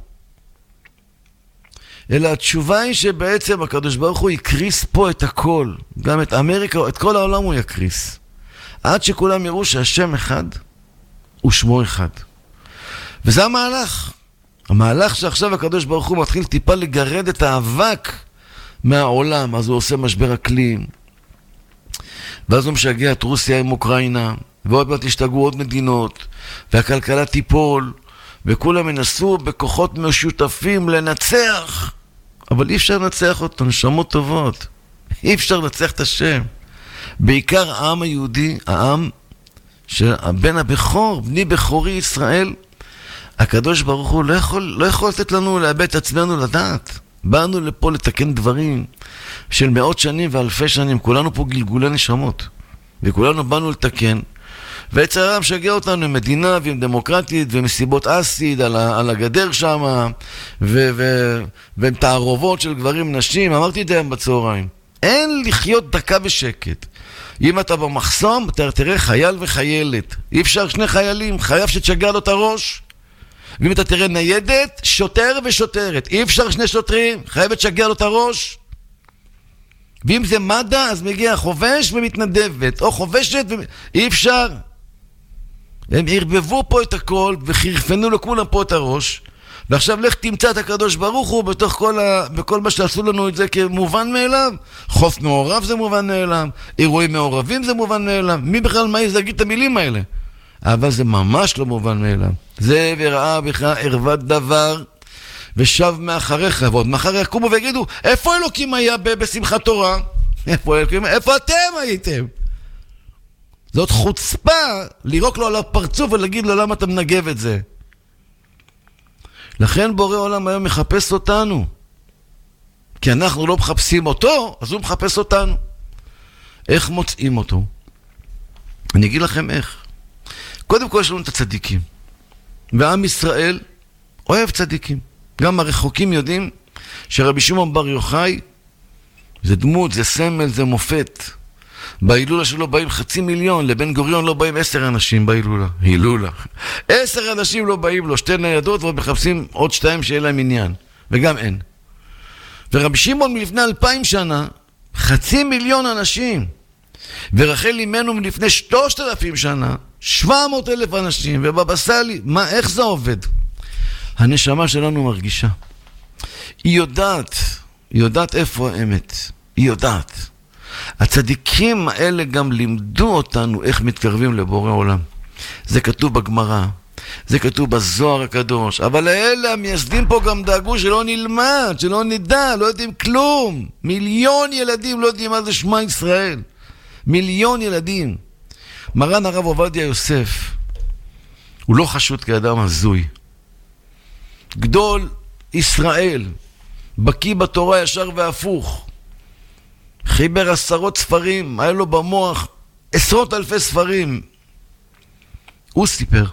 Speaker 2: אלא התשובה היא שבעצם הקדוש ברוך הוא יקריס פה את הכל. גם את אמריקה, את כל העולם הוא יקריס. עד שכולם יראו שהשם אחד ושמו אחד. וזה המהלך. המהלך שעכשיו הקדוש ברוך הוא מתחיל טיפה לגרד את האבק מהעולם. אז הוא עושה משבר אקלים. ואז הוא משגע את רוסיה עם אוקראינה. ועוד מעט ישתגעו עוד מדינות, והכלכלה תיפול, וכולם ינסו בכוחות משותפים לנצח. אבל אי אפשר לנצח אותו, נשמות טובות. אי אפשר לנצח את השם. בעיקר העם היהודי, העם שבן הבכור, בני בכורי ישראל, הקדוש ברוך הוא לא יכול, לא יכול לתת לנו לאבד את עצמנו לדעת. באנו לפה לתקן דברים של מאות שנים ואלפי שנים. כולנו פה גלגולי נשמות. וכולנו באנו לתקן. ויצר הרע משגע אותנו עם מדינה ועם דמוקרטית ומסיבות אסיד על, ה, על הגדר שם ו, ו, ועם תערובות של גברים נשים. אמרתי את זה בצהריים, אין לחיות דקה בשקט. אם אתה במחסום אתה תראה חייל וחיילת, אי אפשר שני חיילים, חייב שתשגע לו את הראש. ואם אתה תראה ניידת, שוטר ושוטרת, אי אפשר שני שוטרים, חייבת שתשגע לו את הראש. ואם זה מד"א אז מגיע חובש ומתנדבת, או חובשת ו... אי אפשר. הם ערבבו פה את הכל וחרפנו לכולם פה את הראש. ועכשיו לך תמצא את הקדוש ברוך הוא בתוך כל, ה... בכל מה שעשו לנו את זה כמובן מאליו. חוף מעורב זה מובן מאליו, אירועים מעורבים זה מובן מאליו. מי בכלל מה יש להגיד את המילים האלה? אבל זה ממש לא מובן מאליו. זה וראה בך ערוות דבר ושב מאחריך, ועוד מאחרי יקומו ויגידו, איפה אלוקים היה בשמחת תורה? איפה אלוקים? איפה אתם הייתם? זאת חוצפה לירוק לו על הפרצוף ולהגיד לו למה אתה מנגב את זה. לכן בורא עולם היום מחפש אותנו, כי אנחנו לא מחפשים אותו, אז הוא מחפש אותנו. איך מוצאים אותו? אני אגיד לכם איך. קודם כל יש לנו את הצדיקים, ועם ישראל אוהב צדיקים. גם הרחוקים יודעים שרבי שמעון בר יוחאי זה דמות, זה סמל, זה מופת. בהילולה שלו באים חצי מיליון, לבן גוריון לא באים עשר אנשים בהילולה. הילולה. עשר אנשים לא באים לו, שתי ניידות, ועוד מחפשים עוד שתיים שיהיה להם עניין. וגם אין. ורבי שמעון מלפני אלפיים שנה, חצי מיליון אנשים. ורחל אימנו מלפני שלושת אלפים שנה, שבע מאות אלף אנשים. ובבא סאלי, מה, איך זה עובד? הנשמה שלנו מרגישה. היא יודעת, היא יודעת איפה האמת. היא יודעת. הצדיקים האלה גם לימדו אותנו איך מתקרבים לבורא עולם. זה כתוב בגמרא, זה כתוב בזוהר הקדוש, אבל האלה המייסדים פה גם דאגו שלא נלמד, שלא נדע, לא יודעים כלום. מיליון ילדים לא יודעים מה זה שמע ישראל. מיליון ילדים. מרן הרב עובדיה יוסף, הוא לא חשוד כאדם הזוי. גדול ישראל, בקיא בתורה ישר והפוך. חיבר עשרות ספרים, היה לו במוח עשרות אלפי ספרים. הוא סיפר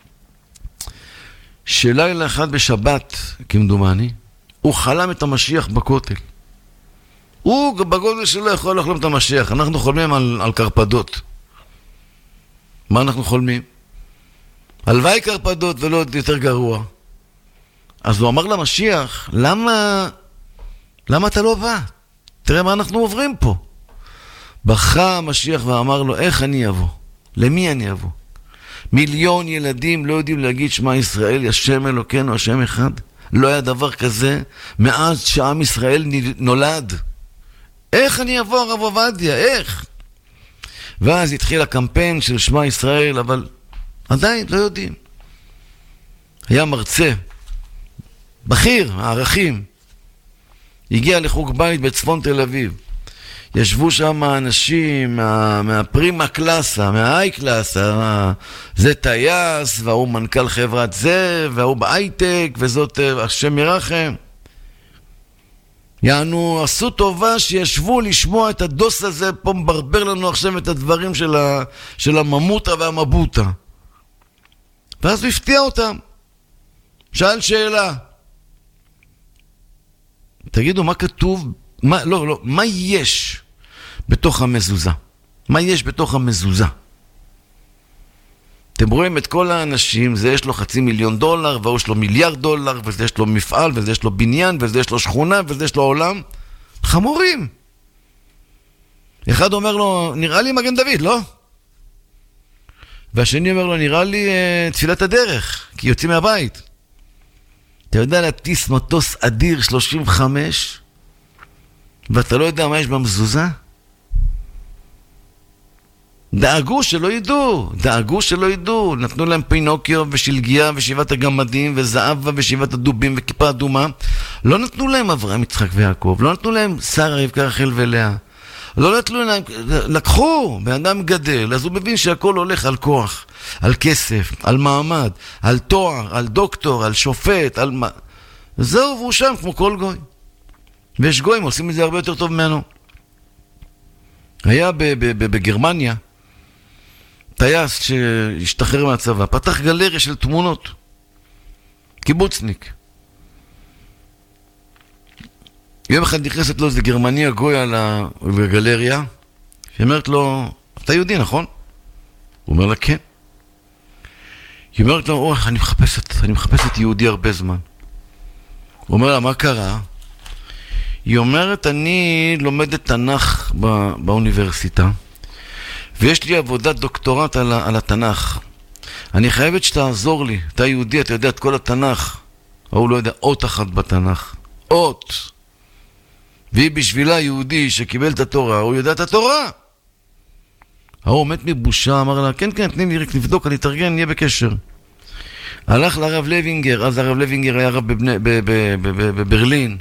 Speaker 2: שלילה אחד בשבת, כמדומני, הוא חלם את המשיח בכותל. הוא בגודל שלו יכול לחלום את המשיח. אנחנו חולמים על, על קרפדות. מה אנחנו חולמים? הלוואי קרפדות ולא עוד יותר גרוע. אז הוא אמר למשיח, למה, למה אתה לא בא? תראה מה אנחנו עוברים פה. בכה המשיח ואמר לו, איך אני אבוא? למי אני אבוא? מיליון ילדים לא יודעים להגיד שמע ישראל, השם אלוקינו, השם אחד. לא היה דבר כזה מאז שעם ישראל נולד. איך אני אבוא הרב עובדיה? איך? ואז התחיל הקמפיין של שמע ישראל, אבל עדיין לא יודעים. היה מרצה, בכיר, הערכים, הגיע לחוג בית בצפון תל אביב. ישבו שם אנשים מה, מהפרימה קלאסה, מהאי קלאסה, זה טייס, והוא מנכ"ל חברת זה, והוא בהייטק, וזאת השם ירחם. יענו, עשו טובה שישבו לשמוע את הדוס הזה, פה מברבר לנו עכשיו את הדברים של, ה, של הממוטה והמבוטה. ואז הוא הפתיע אותם. שאל שאלה. תגידו, מה כתוב? מה, לא, לא, מה יש בתוך המזוזה? מה יש בתוך המזוזה? אתם רואים את כל האנשים, זה יש לו חצי מיליון דולר, והוא יש לו מיליארד דולר, וזה יש לו מפעל, וזה יש לו בניין, וזה יש לו שכונה, וזה יש לו עולם. חמורים. אחד אומר לו, נראה לי מגן דוד, לא? והשני אומר לו, נראה לי uh, תפילת הדרך, כי יוצאים מהבית. אתה יודע להטיס מטוס אדיר שלושים וחמש, ואתה לא יודע מה יש במזוזה? דאגו שלא ידעו, דאגו שלא ידעו. נתנו להם פינוקיו ושלגיה ושבעת הגמדים וזהבה ושבעת הדובים וכיפה אדומה. לא נתנו להם אברהם, יצחק ויעקב. לא נתנו להם שרה, רבקה, רחל ולאה. לא נתנו להם, לקחו, באדם גדל, אז הוא מבין שהכל הולך על כוח, על כסף, על מעמד, על תואר, על דוקטור, על שופט, על מה. זהו, והוא שם כמו כל גוי. ויש גויים, עושים את זה הרבה יותר טוב ממנו. היה בגרמניה, טייס שהשתחרר מהצבא, פתח גלריה של תמונות. קיבוצניק. יום אחד נכנסת לו איזה גרמניה גוי על הגלריה, שאומרת לו, אתה יהודי, נכון? הוא אומר לה, כן. היא אומרת לו, אוי, אני מחפשת, אני מחפשת יהודי הרבה זמן. הוא אומר לה, מה קרה? היא אומרת, אני לומדת תנ"ך בא, באוניברסיטה, ויש לי עבודת דוקטורט על, על התנ"ך. אני חייבת שתעזור לי. אתה יהודי, אתה יודע את כל התנ"ך. הוא לא יודע אות אחת בתנ"ך. אות. והיא בשבילה יהודי שקיבל את התורה, הוא יודע את התורה. הוא מת מבושה, אמר לה, כן, כן, תני לי רק נבדוק, אני אתרגן, נהיה בקשר. הלך לרב לוינגר, אז הרב לוינגר היה רב בבני, בברלין.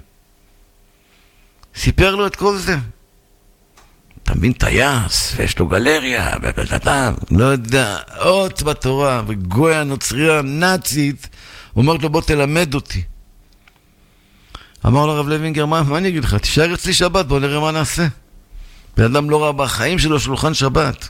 Speaker 2: סיפר לו את כל זה. אתה מבין טייס, ויש לו גלריה, לא יודע, אות בתורה, וגויה נוצריה נאצית, הוא אומר לו, בוא תלמד אותי. אמר לו הרב לוינגר, מה, מה אני אגיד לך? תישאר אצלי שבת, בוא נראה מה נעשה. ואדם לא ראה בחיים שלו שולחן שבת.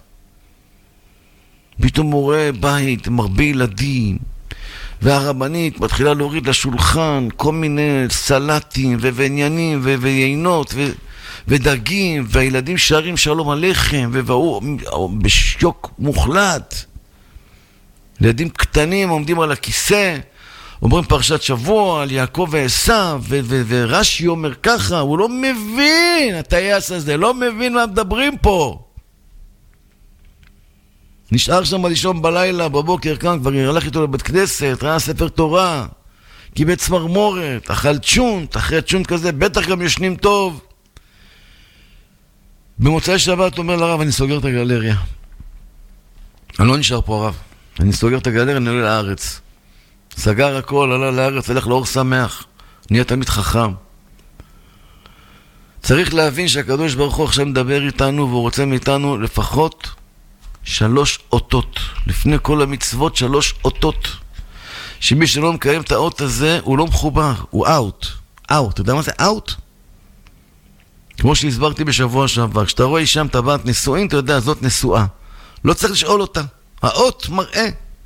Speaker 2: פתאום הוא רואה בית, מרבה ילדים, והרבנית מתחילה להוריד לשולחן כל מיני סלטים ועניינים ויינות ודגים, והילדים שרים שלום עליכם, והוא בשוק מוחלט. ילדים קטנים עומדים על הכיסא, אומרים פרשת שבוע על יעקב ועשיו, ורש"י אומר ככה, הוא לא מבין, הטייס הזה לא מבין מה מדברים פה. נשאר שם לישון בלילה, בבוקר כאן, כבר הלך איתו לבית כנסת, ראה ספר תורה, קיבל צמרמורת, אכל צ'ונט, אחרי צ'ונט כזה, בטח גם ישנים טוב. במוצאי שבת אומר לרב, אני סוגר את הגלריה. אני לא נשאר פה הרב. אני סוגר את הגלריה, אני עולה לארץ. סגר הכל, עלה לארץ, הלך לאור שמח. נהיה תמיד חכם. צריך להבין שהקדוש ברוך הוא עכשיו מדבר איתנו, והוא רוצה מאיתנו לפחות שלוש אותות. לפני כל המצוות, שלוש אותות. שמי שלא מקיים את האות הזה, הוא לא מחובר, הוא אאוט. אאוט, אתה יודע מה זה אאוט? כמו שהסברתי בשבוע שעבר, כשאתה רואה שם טבעת נישואין, אתה יודע, זאת נשואה. לא צריך לשאול אותה. האות מראה.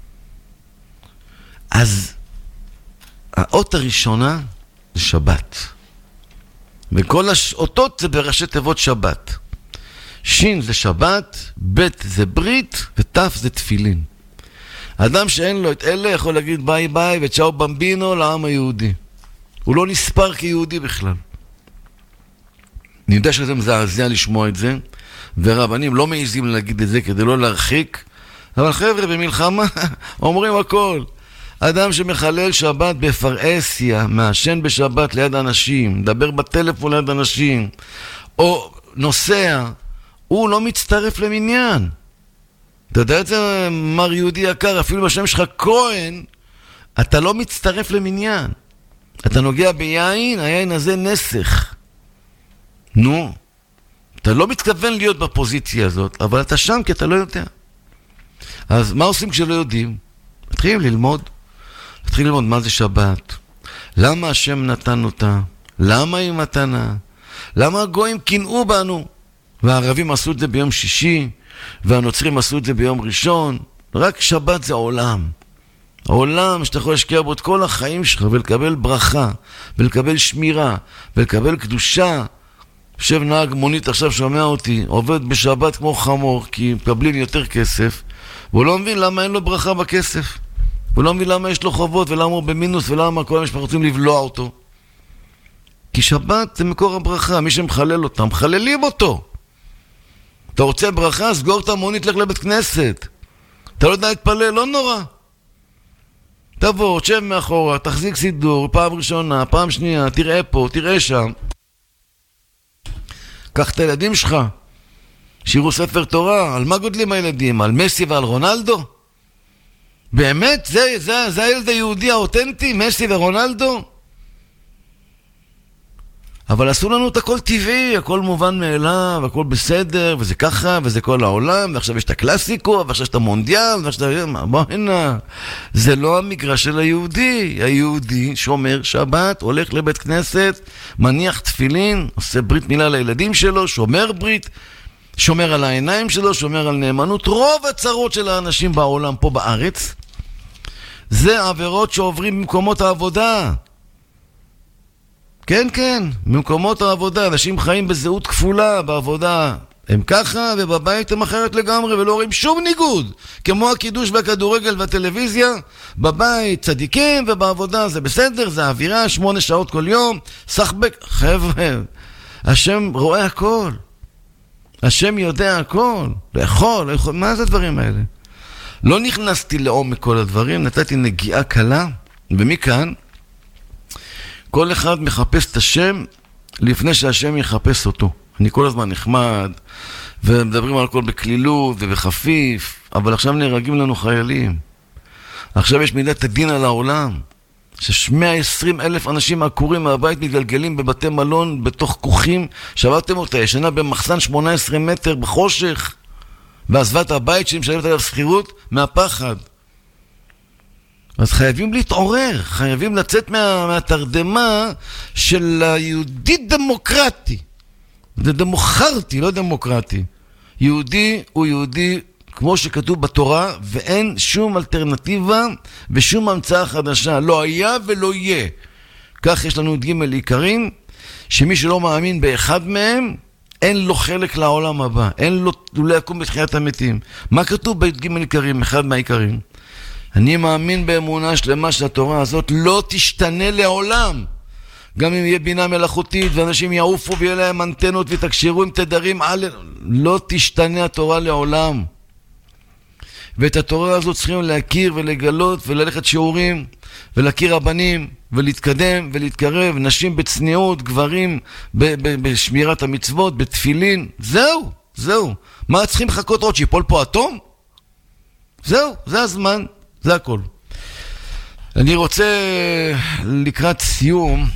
Speaker 2: אז האות הראשונה זה שבת. וכל האותות זה בראשי תיבות שבת. שין זה שבת, ב' זה ברית, ות' זה תפילין. אדם שאין לו את אלה יכול להגיד ביי ביי וצ'או במבינו לעם היהודי. הוא לא נספר כיהודי בכלל. אני יודע שזה מזעזע לשמוע את זה, ורבנים לא מעיזים להגיד את זה כדי לא להרחיק, אבל חבר'ה במלחמה אומרים הכל. אדם שמחלל שבת בפרהסיה, מעשן בשבת ליד אנשים, מדבר בטלפון ליד אנשים, או נוסע, הוא לא מצטרף למניין. אתה יודע את זה, מר יהודי יקר, אפילו בשם שלך כהן, אתה לא מצטרף למניין. אתה נוגע ביין, היין הזה נסך. נו, אתה לא מתכוון להיות בפוזיציה הזאת, אבל אתה שם כי אתה לא יודע. אז מה עושים כשלא יודעים? מתחילים ללמוד. מתחילים ללמוד מה זה שבת. למה השם נתן אותה? למה היא מתנה? למה הגויים קינאו בנו? והערבים עשו את זה ביום שישי, והנוצרים עשו את זה ביום ראשון. רק שבת זה עולם. העולם שאתה יכול להשקיע בו את כל החיים שלך, ולקבל ברכה, ולקבל שמירה, ולקבל קדושה. יושב נהג מונית עכשיו שומע אותי, עובד בשבת כמו חמור, כי מקבלים יותר כסף, והוא לא מבין למה אין לו ברכה בכסף. הוא לא מבין למה יש לו חובות, ולמה הוא במינוס, ולמה כל המשפחה רוצים לבלוע אותו. כי שבת זה מקור הברכה, מי שמחלל אותם, מחללים אותו. אתה רוצה ברכה, סגור את המונית, לך לבית כנסת. אתה לא יודע להתפלל, לא נורא. תבוא, תשב מאחורה, תחזיק סידור, פעם ראשונה, פעם שנייה, תראה פה, תראה שם. קח את הילדים שלך, שירו ספר תורה. על מה גודלים הילדים? על מסי ועל רונלדו? באמת? זה, זה, זה הילד היהודי האותנטי, מסי ורונלדו? אבל עשו לנו את הכל טבעי, הכל מובן מאליו, הכל בסדר, וזה ככה, וזה כל העולם, ועכשיו יש את הקלאסיקו, ועכשיו יש את המונדיאל, ועכשיו יש את... בוא הנה, זה לא המגרש של היהודי. היהודי שומר שבת, הולך לבית כנסת, מניח תפילין, עושה ברית מילה לילדים שלו, שומר ברית, שומר על העיניים שלו, שומר על נאמנות. רוב הצרות של האנשים בעולם פה בארץ, זה עבירות שעוברים במקומות העבודה. כן, כן, במקומות העבודה, אנשים חיים בזהות כפולה, בעבודה הם ככה, ובבית הם אחרת לגמרי, ולא רואים שום ניגוד, כמו הקידוש והכדורגל והטלוויזיה, בבית צדיקים, ובעבודה זה בסדר, זה אווירה, שמונה שעות כל יום, סחבק, חבר'ה, השם רואה הכל, השם יודע הכל, לאכול, לאכול, מה זה הדברים האלה? לא נכנסתי לעומק כל הדברים, נתתי נגיעה קלה, ומכאן, כל אחד מחפש את השם לפני שהשם יחפש אותו. אני כל הזמן נחמד, ומדברים על הכל בכלילות ובחפיף, אבל עכשיו נהרגים לנו חיילים. עכשיו יש מידת הדין על העולם, ש-מאה ועשרים אלף אנשים עקורים מהבית מתגלגלים בבתי מלון, בתוך כוחים, שבתם אותה, ישנה במחסן שמונה עשרה מטר בחושך, ועזבה את הבית שהיא משלמת עליו שכירות מהפחד. אז חייבים להתעורר, חייבים לצאת מה, מהתרדמה של היהודי דמוקרטי. זה דמוקרטי, לא דמוקרטי. יהודי הוא יהודי כמו שכתוב בתורה, ואין שום אלטרנטיבה ושום המצאה חדשה. לא היה ולא יהיה. כך יש לנו את ג' עיקרים, שמי שלא מאמין באחד מהם, אין לו חלק לעולם הבא. אין לו, הוא לא יקום בתחיית המתים. מה כתוב בית ג' עיקרים? אחד מהעיקרים. אני מאמין באמונה שלמה שהתורה הזאת לא תשתנה לעולם. גם אם יהיה בינה מלאכותית ואנשים יעופו ויהיה להם אנטנות ותקשרו עם תדרים, על... לא תשתנה התורה לעולם. ואת התורה הזאת צריכים להכיר ולגלות וללכת שיעורים ולהכיר רבנים ולהתקדם ולהתקרב, נשים בצניעות, גברים ב- ב- בשמירת המצוות, בתפילין. זהו, זהו. מה צריכים לחכות עוד? שיפול פה אטום? זהו, זה הזמן, זה הכל. אני רוצה לקראת סיום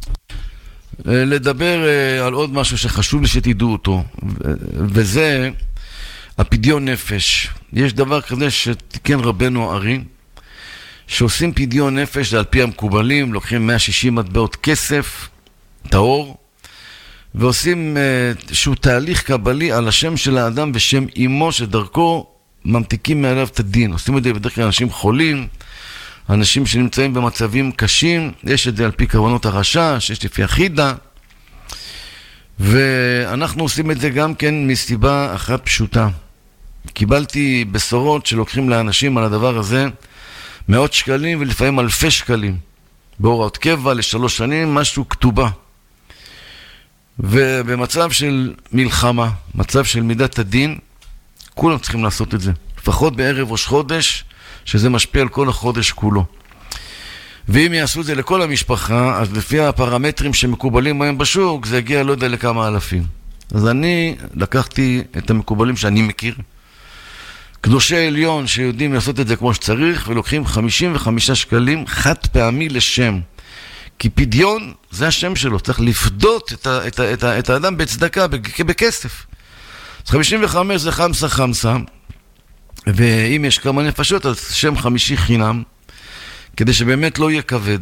Speaker 2: לדבר על עוד משהו שחשוב לי שתדעו אותו, וזה הפדיון נפש. יש דבר כזה שתיקן רבנו הארי, שעושים פדיון נפש, על פי המקובלים, לוקחים מאה ושישים מטבעות כסף, טהור, ועושים שהוא תהליך קבלי על השם של האדם ושם אמו, שדרכו ממתיקים מעליו את הדין. עושים את זה בדרך כלל אנשים חולים, אנשים שנמצאים במצבים קשים, יש את זה על פי כוונות הרשע, שיש לפי החידה, ואנחנו עושים את זה גם כן מסיבה אחת פשוטה. קיבלתי בשורות שלוקחים לאנשים על הדבר הזה מאות שקלים ולפעמים אלפי שקלים, בהוראות קבע לשלוש שנים, משהו כתובה. ובמצב של מלחמה, מצב של מידת הדין, כולם צריכים לעשות את זה. לפחות בערב ראש חודש, שזה משפיע על כל החודש כולו. ואם יעשו את זה לכל המשפחה, אז לפי הפרמטרים שמקובלים היום בשוק, זה יגיע לא יודע לכמה אלפים. אז אני לקחתי את המקובלים שאני מכיר, קדושי עליון שיודעים לעשות את זה כמו שצריך, ולוקחים חמישים וחמישה שקלים חד פעמי לשם. כי פדיון זה השם שלו, צריך לפדות את, ה, את, ה, את, ה, את האדם בצדקה, בכסף. אז חמישים וחמש זה חמסה חמסה, ואם יש כמה נפשות, אז שם חמישי חינם, כדי שבאמת לא יהיה כבד.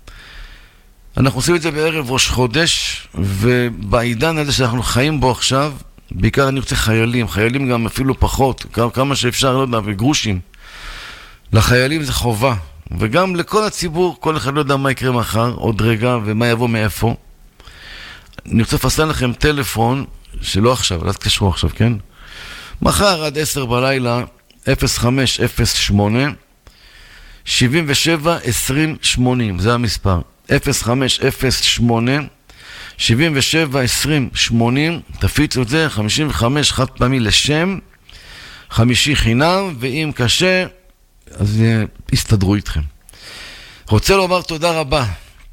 Speaker 2: אנחנו עושים את זה בערב ראש חודש, ובעידן הזה שאנחנו חיים בו עכשיו, בעיקר אני רוצה חיילים, חיילים גם אפילו פחות, כמה שאפשר, לא יודע, וגרושים. לחיילים זה חובה, וגם לכל הציבור, כל אחד לא יודע מה יקרה מחר, עוד רגע, ומה יבוא מאיפה. אני רוצה לפסל לכם טלפון, שלא עכשיו, לא תקשרו עכשיו, כן? מחר עד עשר בלילה, אפס חמש אפס שמונה שבעים ושבע עשרים שמונים, זה המספר. אפס חמש אפס שמונה שבעים ושבע עשרים שמונים, תפיצו את זה, חמישים וחמש חד פעמי לשם, חמישי חינם, ואם קשה, אז יסתדרו איתכם. רוצה לומר תודה רבה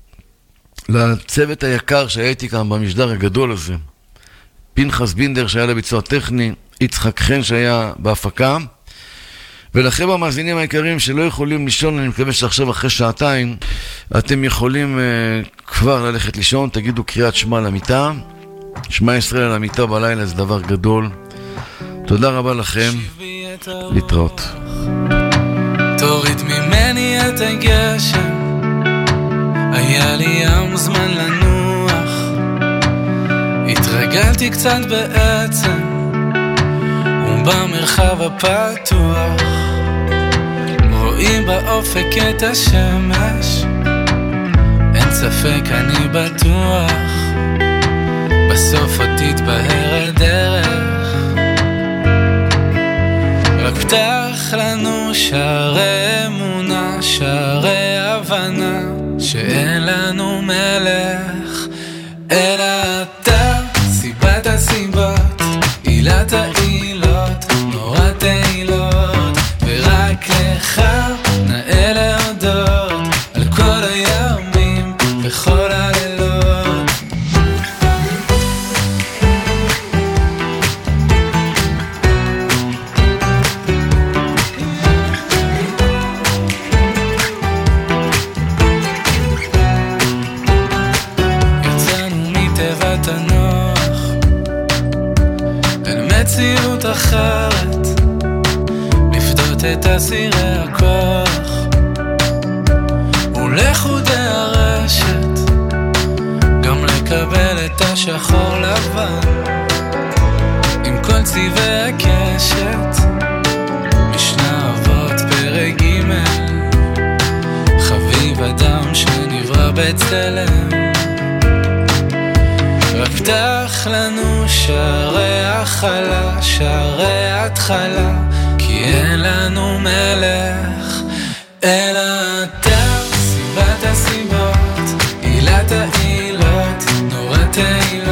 Speaker 2: לצוות היקר שהייתי כאן במשדר הגדול הזה, פנחס בינדר שהיה לביצוע טכני, יצחק חן שהיה בהפקה, ולכם המאזינים היקרים שלא יכולים לישון, אני מקווה שעכשיו אחרי שעתיים אתם יכולים uh, כבר ללכת לישון, תגידו קריאת שמע למיטה, שמע ישראל על המיטה בלילה, זה דבר גדול. תודה רבה לכם, להתראות.
Speaker 6: תוריד ממני את הגשם, היה לי ים זמן לנוח, התרגלתי קצת בעצם ובמרחב הפתוח, רואים באופק את השמש, אין ספק אני בטוח, בסוף עוד תתבהר הדרך, רק פתח לנו שערי אמונה, שערי הבנה, שאין לנו מלך אלא אתה, סיבת הסיבות, עילת העילות, נורא תהילות, ורק לך נאה להודות על כל הימים וכל הלילות. יצאנו מתיבת הנוח אל מציאות אחרת, לפדות את אסירי הכוח ולחודי הרשת, גם לקבל את השחור לבן עם כל צבעי הקשת. משנה אבות פרק ג', חביב אדם שנברא בצלם, רק פתח לנו שערי החלה, שערי התחלה, כי אין לנו מלך אלא אתה, סיבת הסיבות, עילת העילות, נורא תהילות.